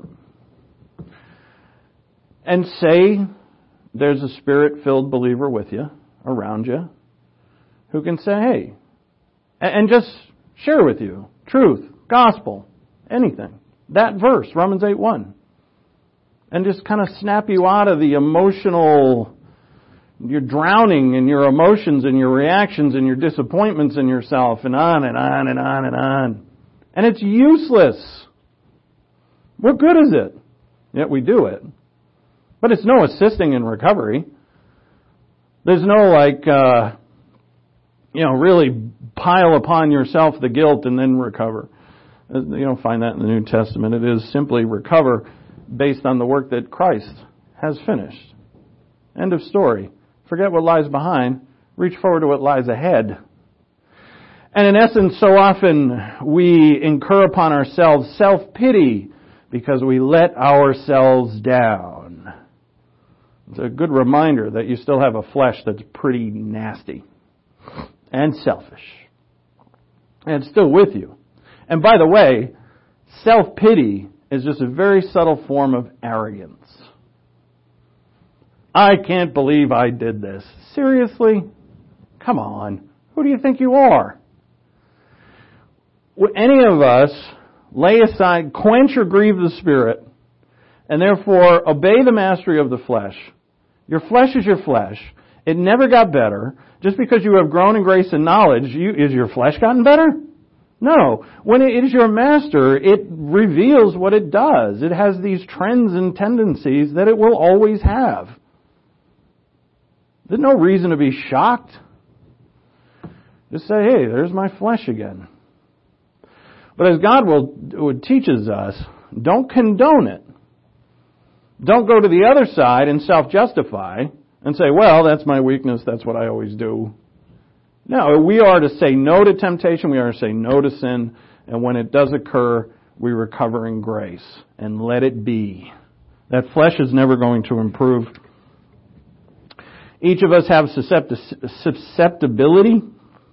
And say there's a Spirit-filled believer with you, around you, who can say, hey, and just share with you truth, gospel, anything. That verse, Romans 8:1. And just kind of snap you out of the emotional, you're drowning in your emotions and your reactions and your disappointments in yourself and on and on and on and on. And it's useless. What good is it? Yet we do it. But it's no assisting in recovery. There's no really pile upon yourself the guilt and then recover. You don't find that in the New Testament. It is simply recover based on the work that Christ has finished. End of story. Forget what lies behind. Reach forward to what lies ahead. And in essence, so often we incur upon ourselves self-pity because we let ourselves down. It's a good reminder that you still have a flesh that's pretty nasty and selfish. And it's still with you. And by the way, self-pity is just a very subtle form of arrogance. I can't believe I did this. Seriously? Come on. Who do you think you are? Would any of us lay aside, quench or grieve the Spirit, and therefore obey the mastery of the flesh? Your flesh is your flesh. It never got better. Just because you have grown in grace and knowledge, is your flesh gotten better? No. When it is your master, it reveals what it does. It has these trends and tendencies that it will always have. There's no reason to be shocked. Just say, hey, there's my flesh again. But as God teaches us, don't condone it. Don't go to the other side and self-justify and say, well, that's my weakness, that's what I always do. No, we are to say no to temptation, we are to say no to sin, and when it does occur, we recover in grace and let it be. That flesh is never going to improve. Each of us have susceptibility.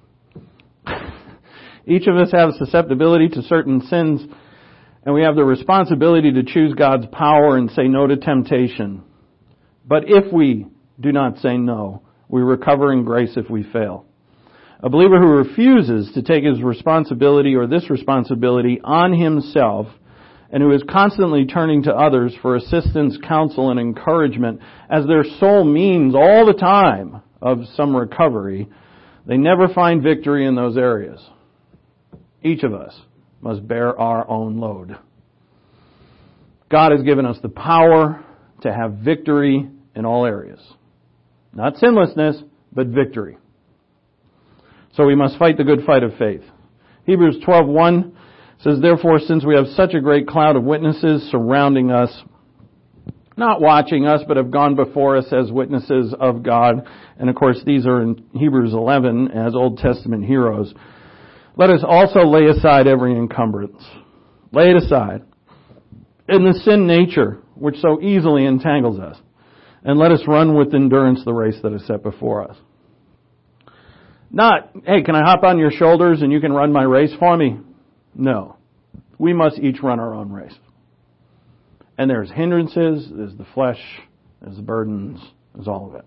Each of us have susceptibility to certain sins, and we have the responsibility to choose God's power and say no to temptation. But if we do not say no, we recover in grace if we fail. A believer who refuses to take his responsibility or this responsibility on himself and who is constantly turning to others for assistance, counsel, and encouragement as their sole means all the time of some recovery, they never find victory in those areas. Each of us must bear our own load. God has given us the power to have victory in all areas. Not sinlessness, but victory. So we must fight the good fight of faith. Hebrews 12:1 says, therefore, since we have such a great cloud of witnesses surrounding us, not watching us, but have gone before us as witnesses of God. And of course, these are in Hebrews 11 as Old Testament heroes. Let us also lay aside every encumbrance. Lay it aside. And the sin nature, which so easily entangles us. And let us run with endurance the race that is set before us. Not, hey, can I hop on your shoulders and you can run my race for me? No. We must each run our own race. And there's hindrances, there's the flesh, there's the burdens, there's all of it.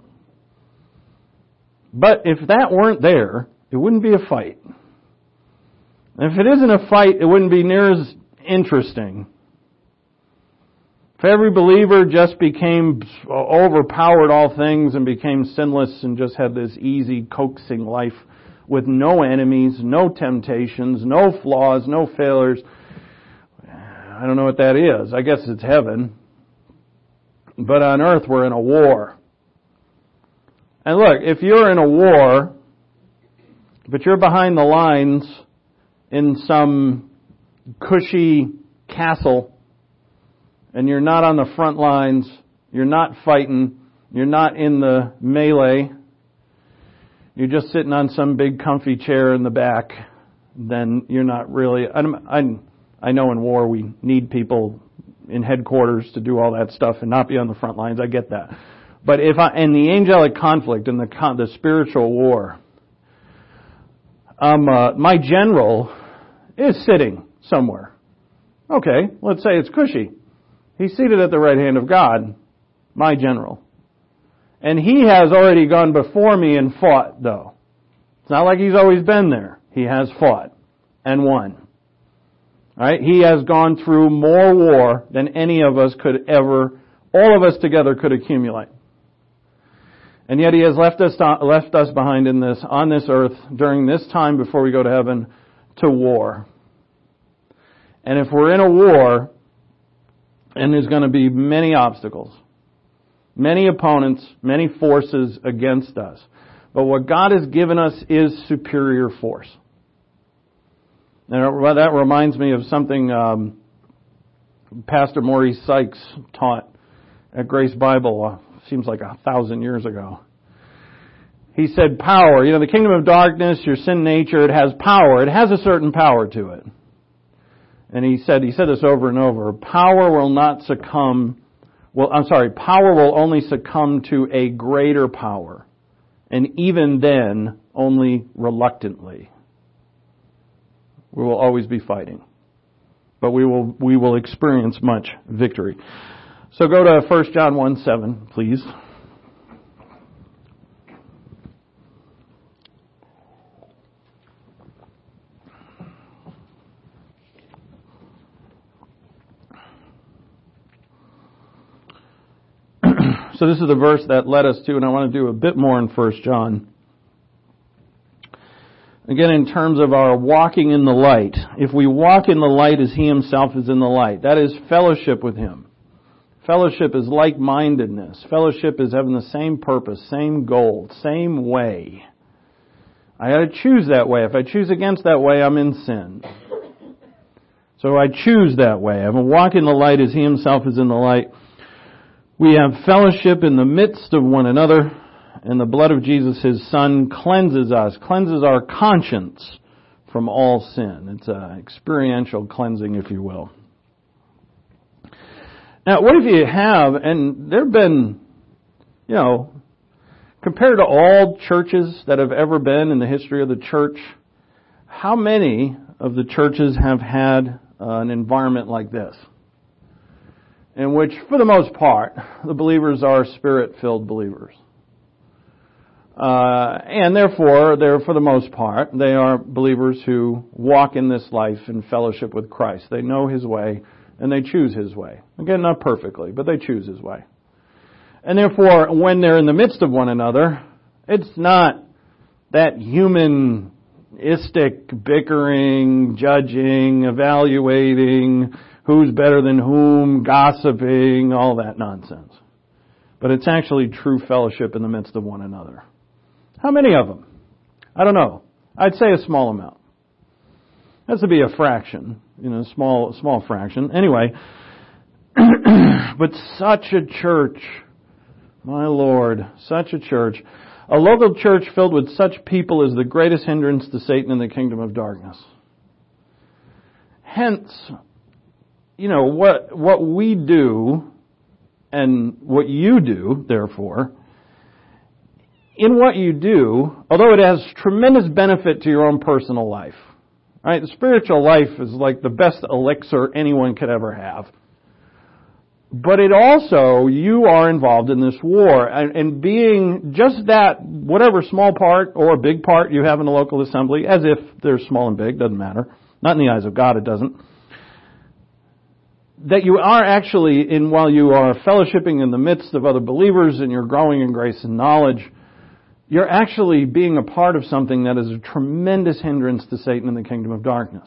But if that weren't there, it wouldn't be a fight. And if it isn't a fight, it wouldn't be near as interesting. If every believer just became overpowered all things and became sinless and just had this easy, coaxing life with no enemies, no temptations, no flaws, no failures, I don't know what that is. I guess it's heaven. But on earth, we're in a war. And look, if you're in a war, but you're behind the lines in some cushy castle, and you're not on the front lines, you're not fighting, you're not in the melee, you're just sitting on some big comfy chair in the back, then you're not really... I know in war we need people in headquarters to do all that stuff and not be on the front lines. I get that. But in the angelic conflict, in the spiritual war, my general is sitting somewhere. Okay, let's say it's cushy. He's seated at the right hand of God, my general. And he has already gone before me and fought, though. It's not like he's always been there. He has fought and won. All right? He has gone through more war than any of us could ever, all of us together could accumulate. And yet he has left us behind on this earth during this time before we go to heaven to war. And if we're in a war, and there's going to be many obstacles, many opponents, many forces against us. But what God has given us is superior force. And that reminds me of something Pastor Maurice Sykes taught at Grace Bible, seems like 1,000 years ago. He said power. The kingdom of darkness, your sin nature, it has power. It has a certain power to it. And he said this over and over. Power will only succumb to a greater power. And even then, only reluctantly. We will always be fighting. But we will experience much victory. So go to 1 John 1:7, please. So this is the verse that led us to, and I want to do a bit more in 1 John. Again, in terms of our walking in the light. If we walk in the light as He Himself is in the light, that is fellowship with Him. Fellowship is like-mindedness. Fellowship is having the same purpose, same goal, same way. I got to choose that way. If I choose against that way, I'm in sin. So I choose that way. I'm going to walk in the light as He Himself is in the light. We have fellowship in the midst of one another, and the blood of Jesus, His Son, cleanses us, cleanses our conscience from all sin. It's an experiential cleansing, if you will. Now, what if you have, and there have been, compared to all churches that have ever been in the history of the church, how many of the churches have had an environment like this? In which, for the most part, the believers are Spirit-filled believers. And therefore, for the most part, they are believers who walk in this life in fellowship with Christ. They know His way, and they choose His way. Again, not perfectly, but they choose His way. And therefore, when they're in the midst of one another, it's not that humanistic bickering, judging, evaluating, who's better than whom, gossiping, all that nonsense. But it's actually true fellowship in the midst of one another. How many of them? I don't know. I'd say a small amount. That's to be a fraction, small fraction. Anyway, but such a church, my Lord, such a church. A local church filled with such people is the greatest hindrance to Satan in the kingdom of darkness. Hence, what we do and what you do, therefore, in what you do, although it has tremendous benefit to your own personal life, right? The spiritual life is like the best elixir anyone could ever have. But it also, you are involved in this war, and being just that, whatever small part or big part you have in the local assembly, as if they're small and big, doesn't matter. Not in the eyes of God, it doesn't. That you are actually, while you are fellowshipping in the midst of other believers and you're growing in grace and knowledge, you're actually being a part of something that is a tremendous hindrance to Satan in the kingdom of darkness.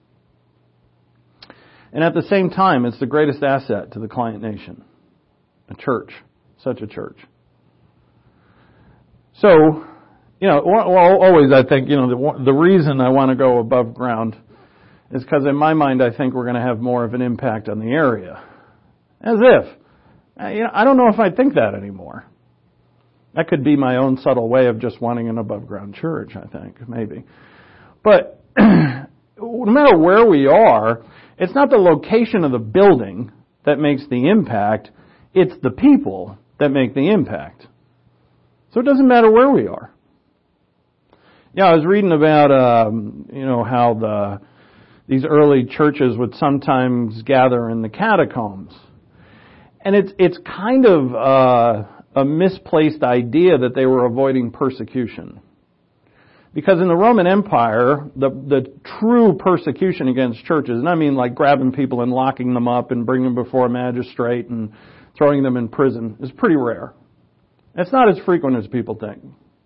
And at the same time, it's the greatest asset to the client nation. A church. Such a church. So, always I think, the reason I want to go above ground is because in my mind I think we're going to have more of an impact on the area. As if. I don't know if I think that anymore. That could be my own subtle way of just wanting an above ground church, I think, maybe. But no matter where we are, it's not the location of the building that makes the impact, it's the people that make the impact. So it doesn't matter where we are. I was reading about, how these early churches would sometimes gather in the catacombs. And it's kind of a misplaced idea that they were avoiding persecution. Because in the Roman Empire, the true persecution against churches, and I mean like grabbing people and locking them up and bringing them before a magistrate and throwing them in prison, is pretty rare. It's not as frequent as people think.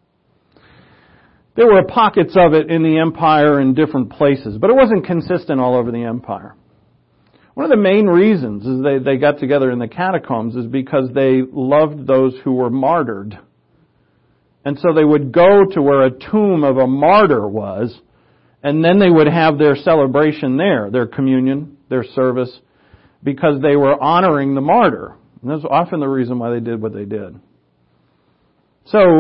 There were pockets of it in the empire in different places, but it wasn't consistent all over the empire. One of the main reasons is they got together in the catacombs is because they loved those who were martyred. And so they would go to where a tomb of a martyr was, and then they would have their celebration there, their communion, their service, because they were honoring the martyr. And that's often the reason why they did what they did. So,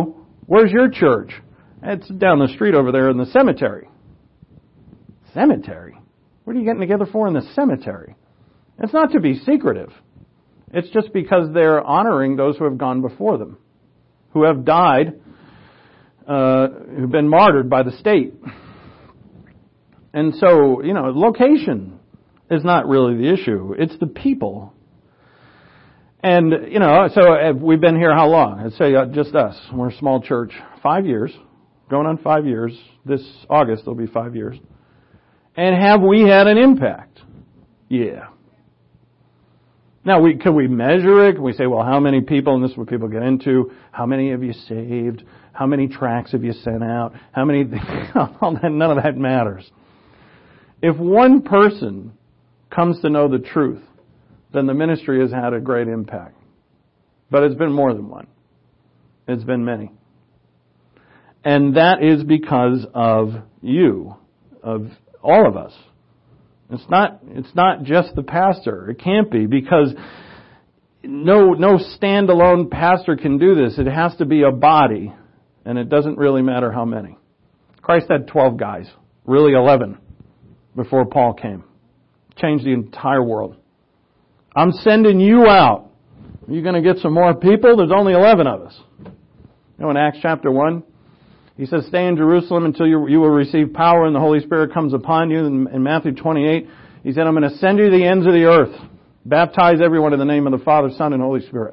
Where's your church? It's down the street over there in the cemetery. Cemetery? What are you getting together for in the cemetery? It's not to be secretive. It's just because they're honoring those who have gone before them, who have died, who've been martyred by the state. And so, location is not really the issue. It's the people. And, so we've been here how long? I'd say just us. We're a small church. 5 years. Going on 5 years. This August will be 5 years. And have we had an impact? Yeah. Now, can we measure it? Can we say, well, how many people, and this is what people get into, how many have you saved? How many tracts have you sent out? How many, none of that matters. If one person comes to know the truth, then the ministry has had a great impact. But it's been more than one. It's been many. And that is because of you, of all of us. It's not just the pastor. It can't be, because no standalone pastor can do this. It has to be a body, and it doesn't really matter how many. Christ had 12 guys, really 11, before Paul came. Changed the entire world. I'm sending you out. Are you going to get some more people? There's only 11 of us. In Acts chapter 1, he says, stay in Jerusalem until you will receive power and the Holy Spirit comes upon you. In Matthew 28, he said, I'm going to send you to the ends of the earth. Baptize everyone in the name of the Father, Son, and Holy Spirit.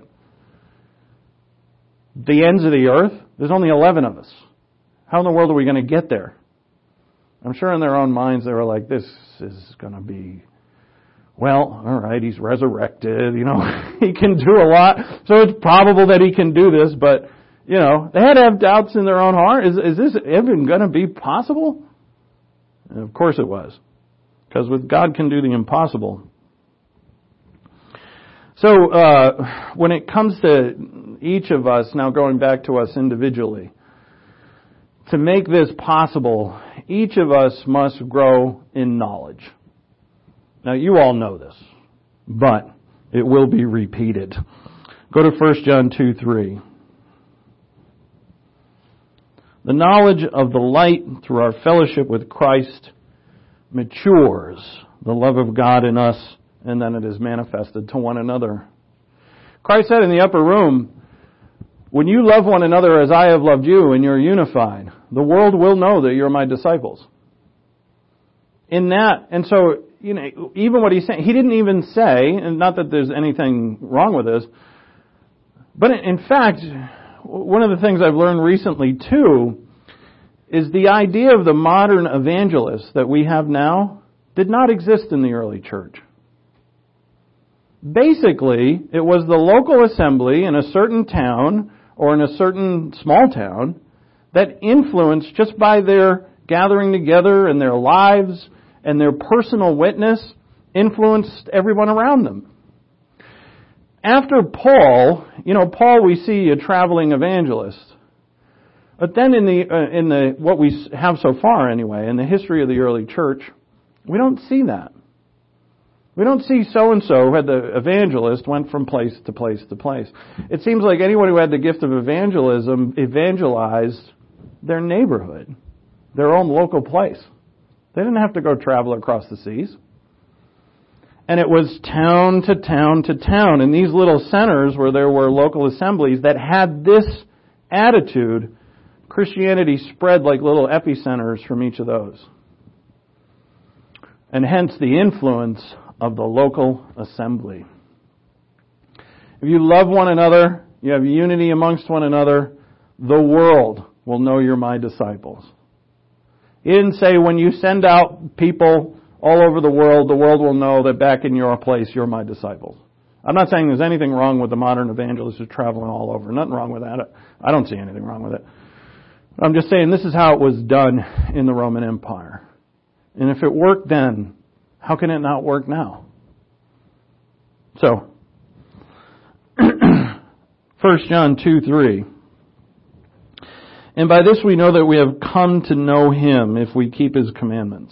The ends of the earth? There's only 11 of us. How in the world are we going to get there? I'm sure in their own minds they were like, this is going to be, well, all right, he's resurrected, he can do a lot, so it's probable that he can do this, but, they had to have doubts in their own heart. Is this even going to be possible? And of course it was, because with God can do the impossible. So, when it comes to each of us, now going back to us individually, to make this possible, each of us must grow in knowledge. Now, you all know this, but it will be repeated. Go to 1 John 2:3. The knowledge of the light through our fellowship with Christ matures the love of God in us, and then it is manifested to one another. Christ said in the upper room, when you love one another as I have loved you and you're unified, the world will know that you're my disciples. In that, and so, even what he's saying, he didn't even say, and not that there's anything wrong with this, but in fact, one of the things I've learned recently too is the idea of the modern evangelist that we have now did not exist in the early church. Basically, it was the local assembly in a certain town or in a certain small town that influenced, just by their gathering together and their lives and their personal witness, influenced everyone around them. After Paul, Paul we see a traveling evangelist. But then in the what we have so far anyway, in the history of the early church, we don't see that. We don't see so-and-so who had the evangelist went from place to place to place. It seems like anyone who had the gift of evangelism evangelized their neighborhood, their own local place. They didn't have to go travel across the seas. And it was town to town to town. In these little centers where there were local assemblies that had this attitude, Christianity spread like little epicenters from each of those. And hence the influence of the local assembly. If you love one another, you have unity amongst one another, the world will know you're my disciples. He didn't say when you send out people all over the world will know that back in your place you're my disciples. I'm not saying there's anything wrong with the modern evangelists who are traveling all over. Nothing wrong with that. I don't see anything wrong with it. I'm just saying this is how it was done in the Roman Empire. And if it worked then, how can it not work now? So, 1 John 2:3. And by this we know that we have come to know Him if we keep His commandments.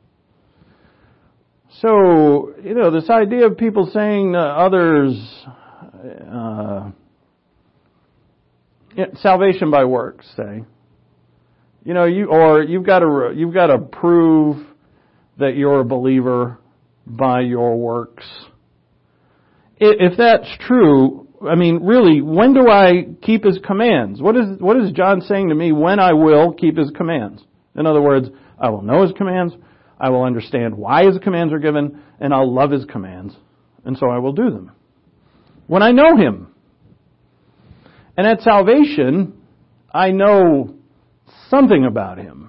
So, this idea of people saying to others, Salvation by works, say. You've got to prove that you're a believer by your works. If that's true, really, when do I keep His commands? What is John saying to me when I will keep His commands? In other words, I will know His commands, I will understand why His commands are given, and I'll love His commands, and so I will do them. When I know Him. And at salvation, I know something about Him.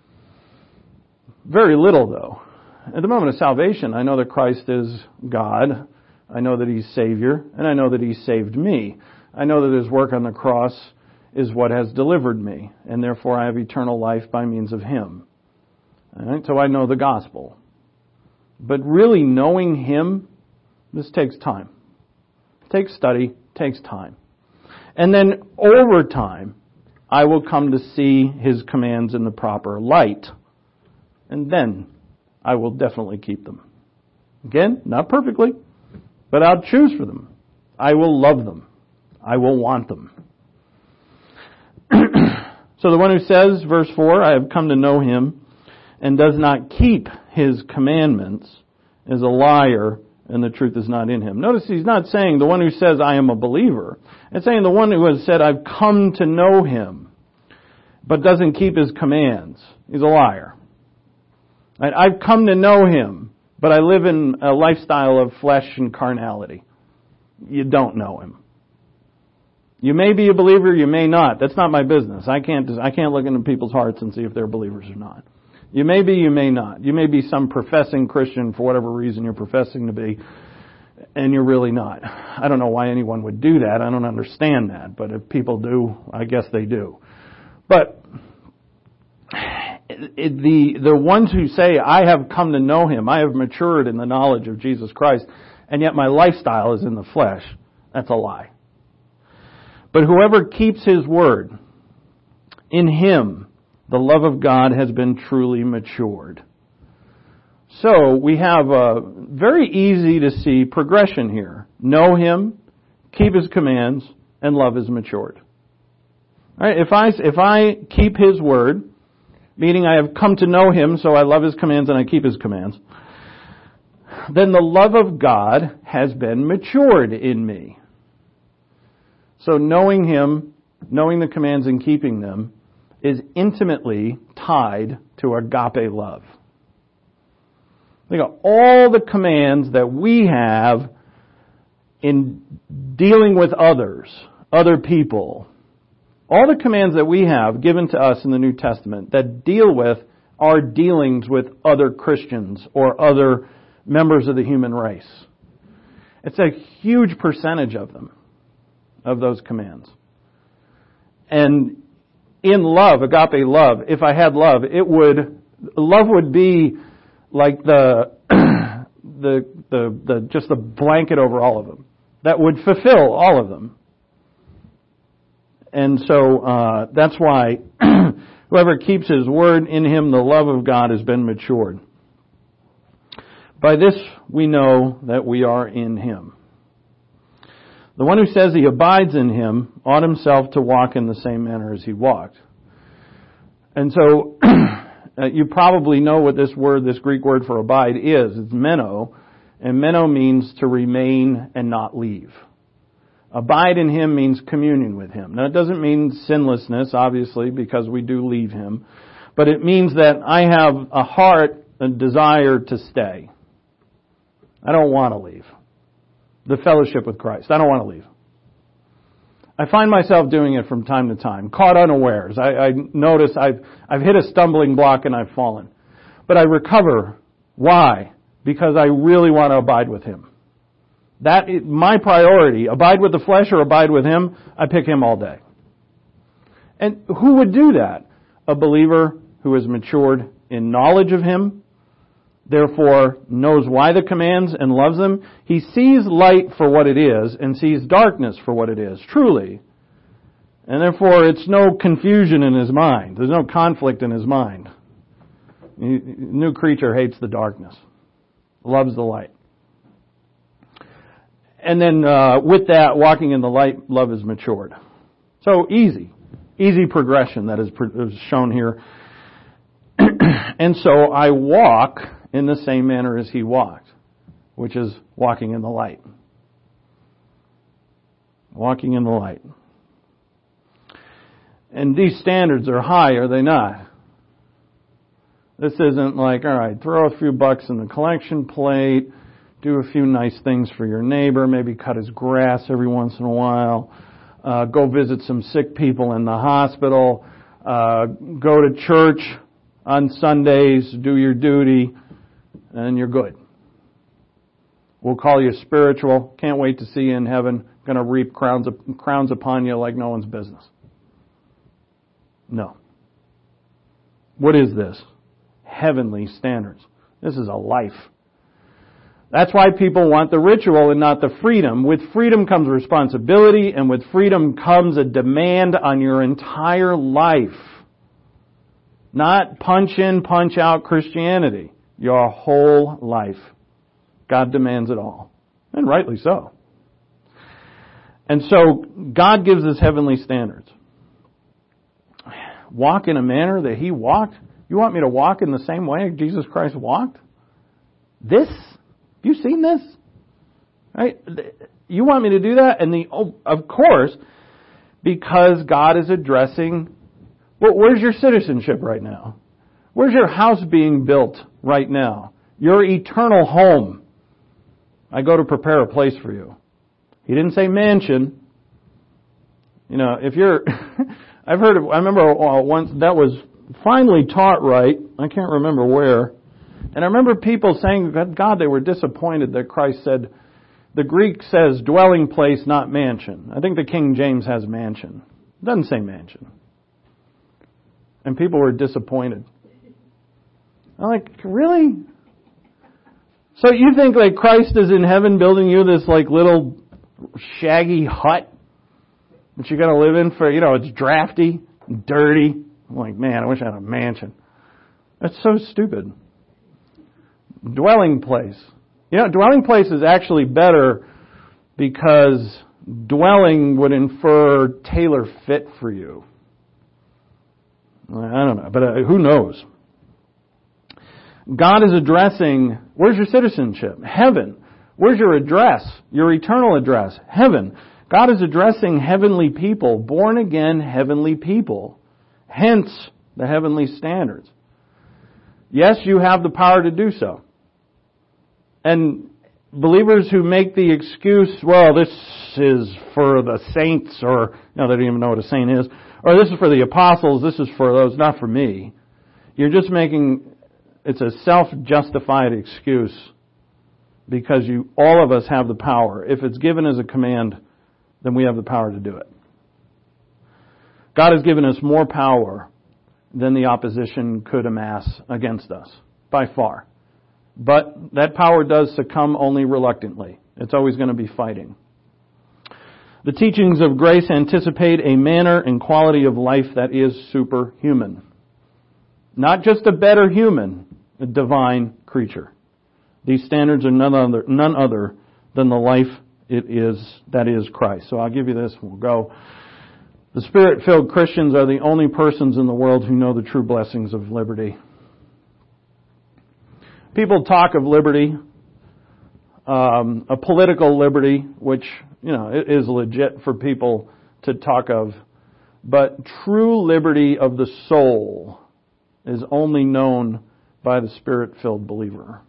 Very little, though. At the moment of salvation, I know that Christ is God. I know that He's Savior, and I know that He saved me. I know that His work on the cross is what has delivered me, and therefore I have eternal life by means of Him. All right? So I know the gospel. But really knowing Him, this takes time. It takes study, it takes time. And then over time, I will come to see His commands in the proper light. And then I will definitely keep them. Again, not perfectly, but I'll choose for them. I will love them. I will want them. So the one who says, verse 4, I have come to know Him and does not keep His commandments is a liar, and the truth is not in him. Notice he's not saying the one who says, I am a believer. It's saying the one who has said, I've come to know Him, but doesn't keep His commands. He's a liar. Right? I've come to know Him, but I live in a lifestyle of flesh and carnality. You don't know Him. You may be a believer, you may not. That's not my business. I can't look into people's hearts and see if they're believers or not. You may be, you may not. You may be some professing Christian for whatever reason you're professing to be, and you're really not. I don't know why anyone would do that. I don't understand that. But if people do, I guess they do. But the ones who say, I have come to know Him, I have matured in the knowledge of Jesus Christ, and yet my lifestyle is in the flesh, that's a lie. But whoever keeps His word, in Him the love of God has been truly matured. So we have a very easy to see progression here. Know Him, keep His commands, and love is matured. All right, if I keep His word, meaning I have come to know Him, so I love His commands and I keep His commands, then the love of God has been matured in me. So knowing Him, knowing the commands and keeping them, is intimately tied to agape love. Think of all the commands that we have in dealing with others, other people. All the commands that we have given to us in the New Testament that deal with our dealings with other Christians or other members of the human race. It's a huge percentage of them, of those commands. And in love, agape love, if I had love, love would be like just the blanket over all of them. That would fulfill all of them. And so, that's why whoever keeps His word, in him the love of God has been matured. By this we know that we are in Him. The one who says he abides in Him ought himself to walk in the same manner as He walked. And so, you probably know what this Greek word for abide is. It's meno, and meno means to remain and not leave. Abide in Him means communion with Him. Now, it doesn't mean sinlessness, obviously, because we do leave Him. But it means that I have a heart, a desire to stay. I don't want to leave. The fellowship with Christ. I don't want to leave. I find myself doing it from time to time, caught unawares. I notice I've hit a stumbling block and I've fallen. But I recover. Why? Because I really want to abide with Him. That is my priority. Abide with the flesh or abide with Him, I pick Him all day. And who would do that? A believer who is matured in knowledge of Him, therefore knows why the commands and loves them. He sees light for what it is and sees darkness for what it is, truly. And therefore it's no confusion in his mind. There's no conflict in his mind. New creature hates the darkness, loves the light. And then with that, walking in the light, love is matured. So easy progression that is shown here. And so I walk in the same manner as he walked, which is walking in the light. Walking in the light. And these standards are high, are they not? This isn't like, all right, throw a few bucks in the collection plate, do a few nice things for your neighbor, maybe cut his grass every once in a while, go visit some sick people in the hospital, go to church on Sundays, do your duty, and you're good. We'll call you spiritual. Can't wait to see you in heaven. Going to reap crowns upon you like no one's business. No. What is this? Heavenly standards. This is a life. That's why people want the ritual and not the freedom. With freedom comes responsibility, and with freedom comes a demand on your entire life. Not punch in, punch out Christianity. Your whole life. God demands it all. And rightly so. And so, God gives us heavenly standards. Walk in a manner that He walked? You want me to walk in the same way Jesus Christ walked? This? Have you seen this? Right? You want me to do that? And of course, because God is addressing, well, where's your citizenship right now? Where's your house being built right now? Your eternal home. I go to prepare a place for you. He didn't say mansion. You know, if you're, I remember once that was finally taught right. I can't remember where. And I remember people saying that God, they were disappointed that Christ said, the Greek says dwelling place, not mansion. I think the King James has mansion. It doesn't say mansion. And people were disappointed. I'm like, really? So you think like Christ is in heaven building you this like little shaggy hut that you're going to live in for, you know, it's drafty, and dirty. I'm like, man, I wish I had a mansion. That's so stupid. Dwelling place. You know, dwelling place is actually better because dwelling would infer tailor fit for you. I don't know, but who knows? God is addressing, where's your citizenship? Heaven. Where's your address? Your eternal address? Heaven. God is addressing heavenly people, born again heavenly people. Hence, the heavenly standards. Yes, you have the power to do so. And believers who make the excuse, well, this is for the saints, or, you know, they don't even know what a saint is, or this is for the apostles, this is for those, not for me. You're just making, it's a self-justified excuse because all of us have the power. If it's given as a command, then we have the power to do it. God has given us more power than the opposition could amass against us, by far. But that power does succumb only reluctantly. It's always going to be fighting. The teachings of grace anticipate a manner and quality of life that is superhuman. Not just a better human, a divine creature. These standards are none other than the life that is Christ. So I'll give you this, we'll go. The Spirit-filled Christians are the only persons in the world who know the true blessings of liberty. People talk of liberty, a political liberty, which, you know, it is legit for people to talk of, but true liberty of the soul is only known by the Spirit-filled believer.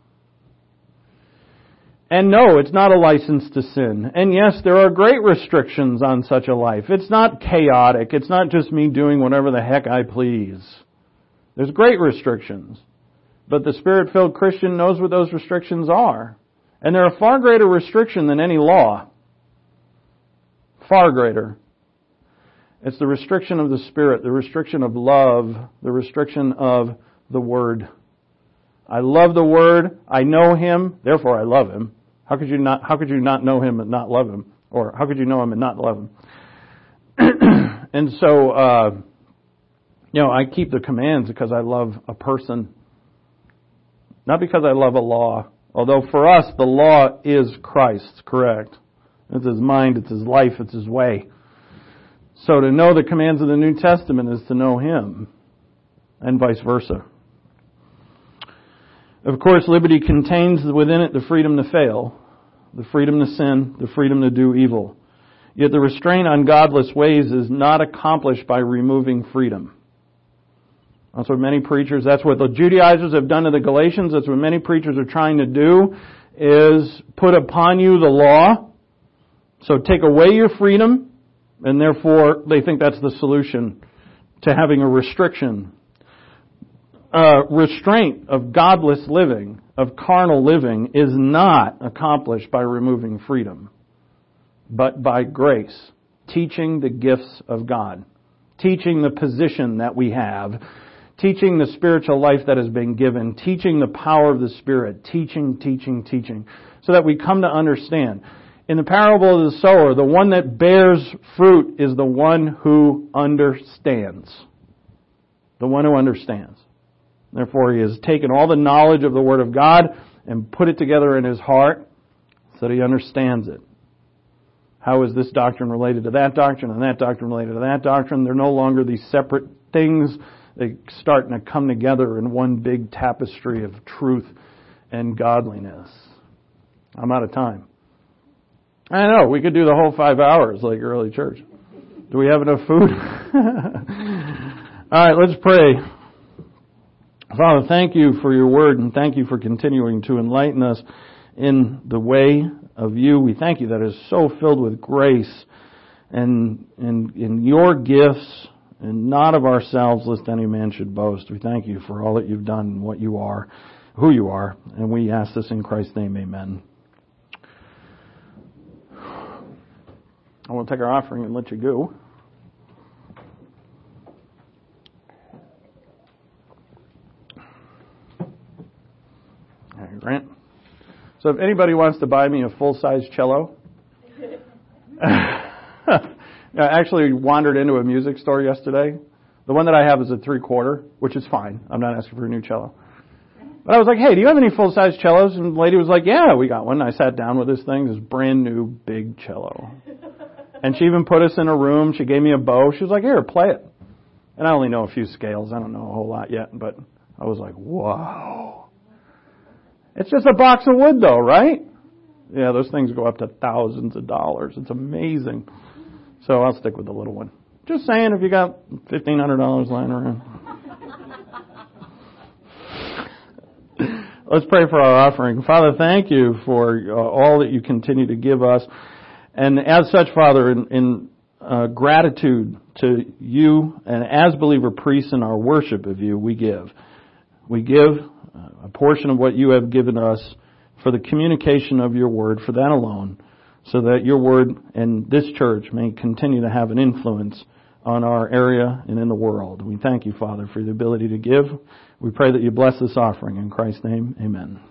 And no, it's not a license to sin. And yes, there are great restrictions on such a life. It's not chaotic. It's not just me doing whatever the heck I please. There's great restrictions. But the Spirit-filled Christian knows what those restrictions are. And they're a far greater restriction than any law. Far greater. It's the restriction of the Spirit, the restriction of love, the restriction of the Word. I love the Word. I know Him, therefore I love Him. How could you not know Him and not love Him? Or how could you know Him and not love Him? And so, I keep the commands because I love a person. Not because I love a law. Although for us, the law is Christ, correct? It's His mind, it's His life, it's His way. So to know the commands of the New Testament is to know Him, and vice versa. Of course, liberty contains within it the freedom to fail, the freedom to sin, the freedom to do evil. Yet the restraint on godless ways is not accomplished by removing freedom. That's what many preachers, that's what the Judaizers have done to the Galatians, that's what many preachers are trying to do, is put upon you the law. So take away your freedom, and therefore they think that's the solution to having a restriction. Restraint of godless living, of carnal living, is not accomplished by removing freedom, but by grace, teaching the gifts of God, teaching the position that we have, teaching the spiritual life that has been given, teaching the power of the Spirit, teaching, so that we come to understand. In the parable of the sower, the one that bears fruit is the one who understands. The one who understands. Therefore, he has taken all the knowledge of the Word of God and put it together in his heart so that he understands it. How is this doctrine related to that doctrine and that doctrine related to that doctrine? They're no longer these separate things. They're starting to come together in one big tapestry of truth and godliness. I'm out of time. I know, we could do the whole 5 hours like early church. Do we have enough food? All right, let's pray. Father, thank you for your word, and thank you for continuing to enlighten us in the way of you. We thank you that it is so filled with grace and in your gifts, and not of ourselves, lest any man should boast. We thank you for all that you've done and what you are, who you are, and we ask this in Christ's name, amen. I will take our offering and let you go. All right, Grant. So if anybody wants to buy me a full-size cello, I actually wandered into a music store yesterday. The one that I have is a 3/4, which is fine. I'm not asking for a new cello. But I was like, hey, do you have any full-size cellos? And the lady was like, yeah, we got one. I sat down with this thing, this brand new big cello. And she even put us in a room. She gave me a bow. She was like, here, play it. And I only know a few scales. I don't know a whole lot yet. But I was like, wow. It's just a box of wood, though, right? Yeah, those things go up to thousands of dollars. It's amazing. So I'll stick with the little one. Just saying, if you got $1,500 lying around. Let's pray for our offering. Father, thank you for all that you continue to give us. And as such, Father, in gratitude to you and as believer priests in our worship of you, we give. We give a portion of what you have given us for the communication of your word, for that alone, so that your word and this church may continue to have an influence on our area and in the world. We thank you, Father, for the ability to give. We pray that you bless this offering. In Christ's name, amen.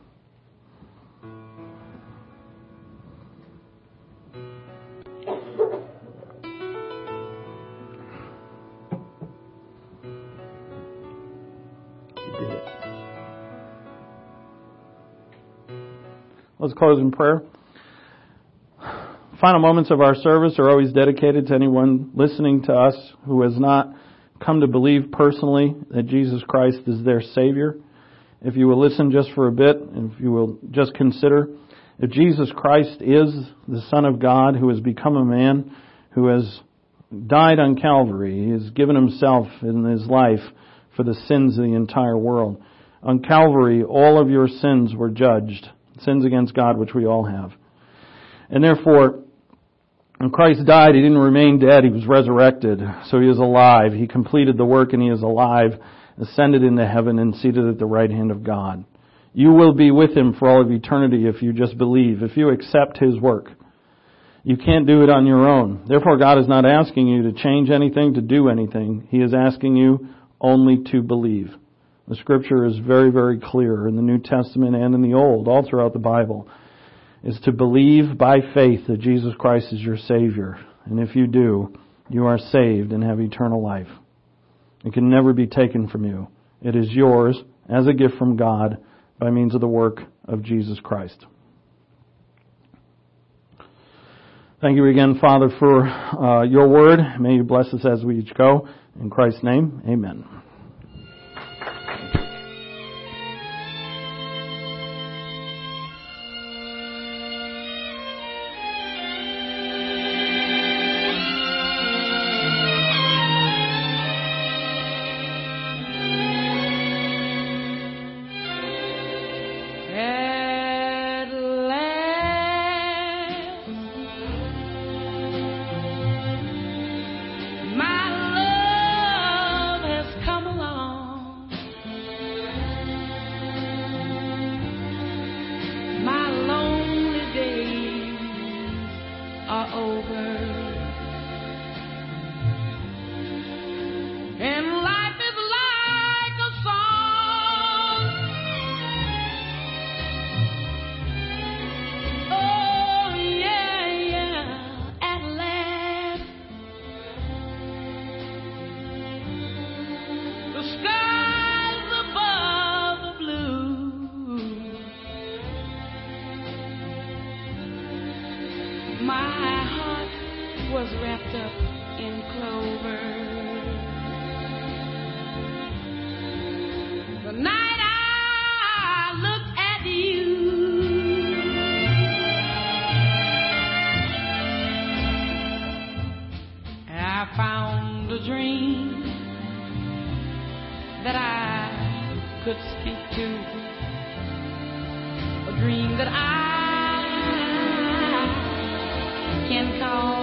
Let's close in prayer. Final moments of our service are always dedicated to anyone listening to us who has not come to believe personally that Jesus Christ is their Savior. If you will listen just for a bit, and if you will just consider, if Jesus Christ is the Son of God who has become a man, who has died on Calvary, he has given himself in his life for the sins of the entire world. On Calvary, all of your sins were judged, sins against God, which we all have. And therefore, when Christ died, he didn't remain dead, he was resurrected. So he is alive. He completed the work and he is alive, ascended into heaven and seated at the right hand of God. You will be with him for all of eternity if you just believe, if you accept his work. You can't do it on your own. Therefore, God is not asking you to change anything, to do anything. He is asking you only to believe. The Scripture is very, very clear in the New Testament and in the Old, all throughout the Bible, is to believe by faith that Jesus Christ is your Savior. And if you do, you are saved and have eternal life. It can never be taken from you. It is yours as a gift from God by means of the work of Jesus Christ. Thank you again, Father, for your word. May you bless us as we each go. In Christ's name, amen. Can call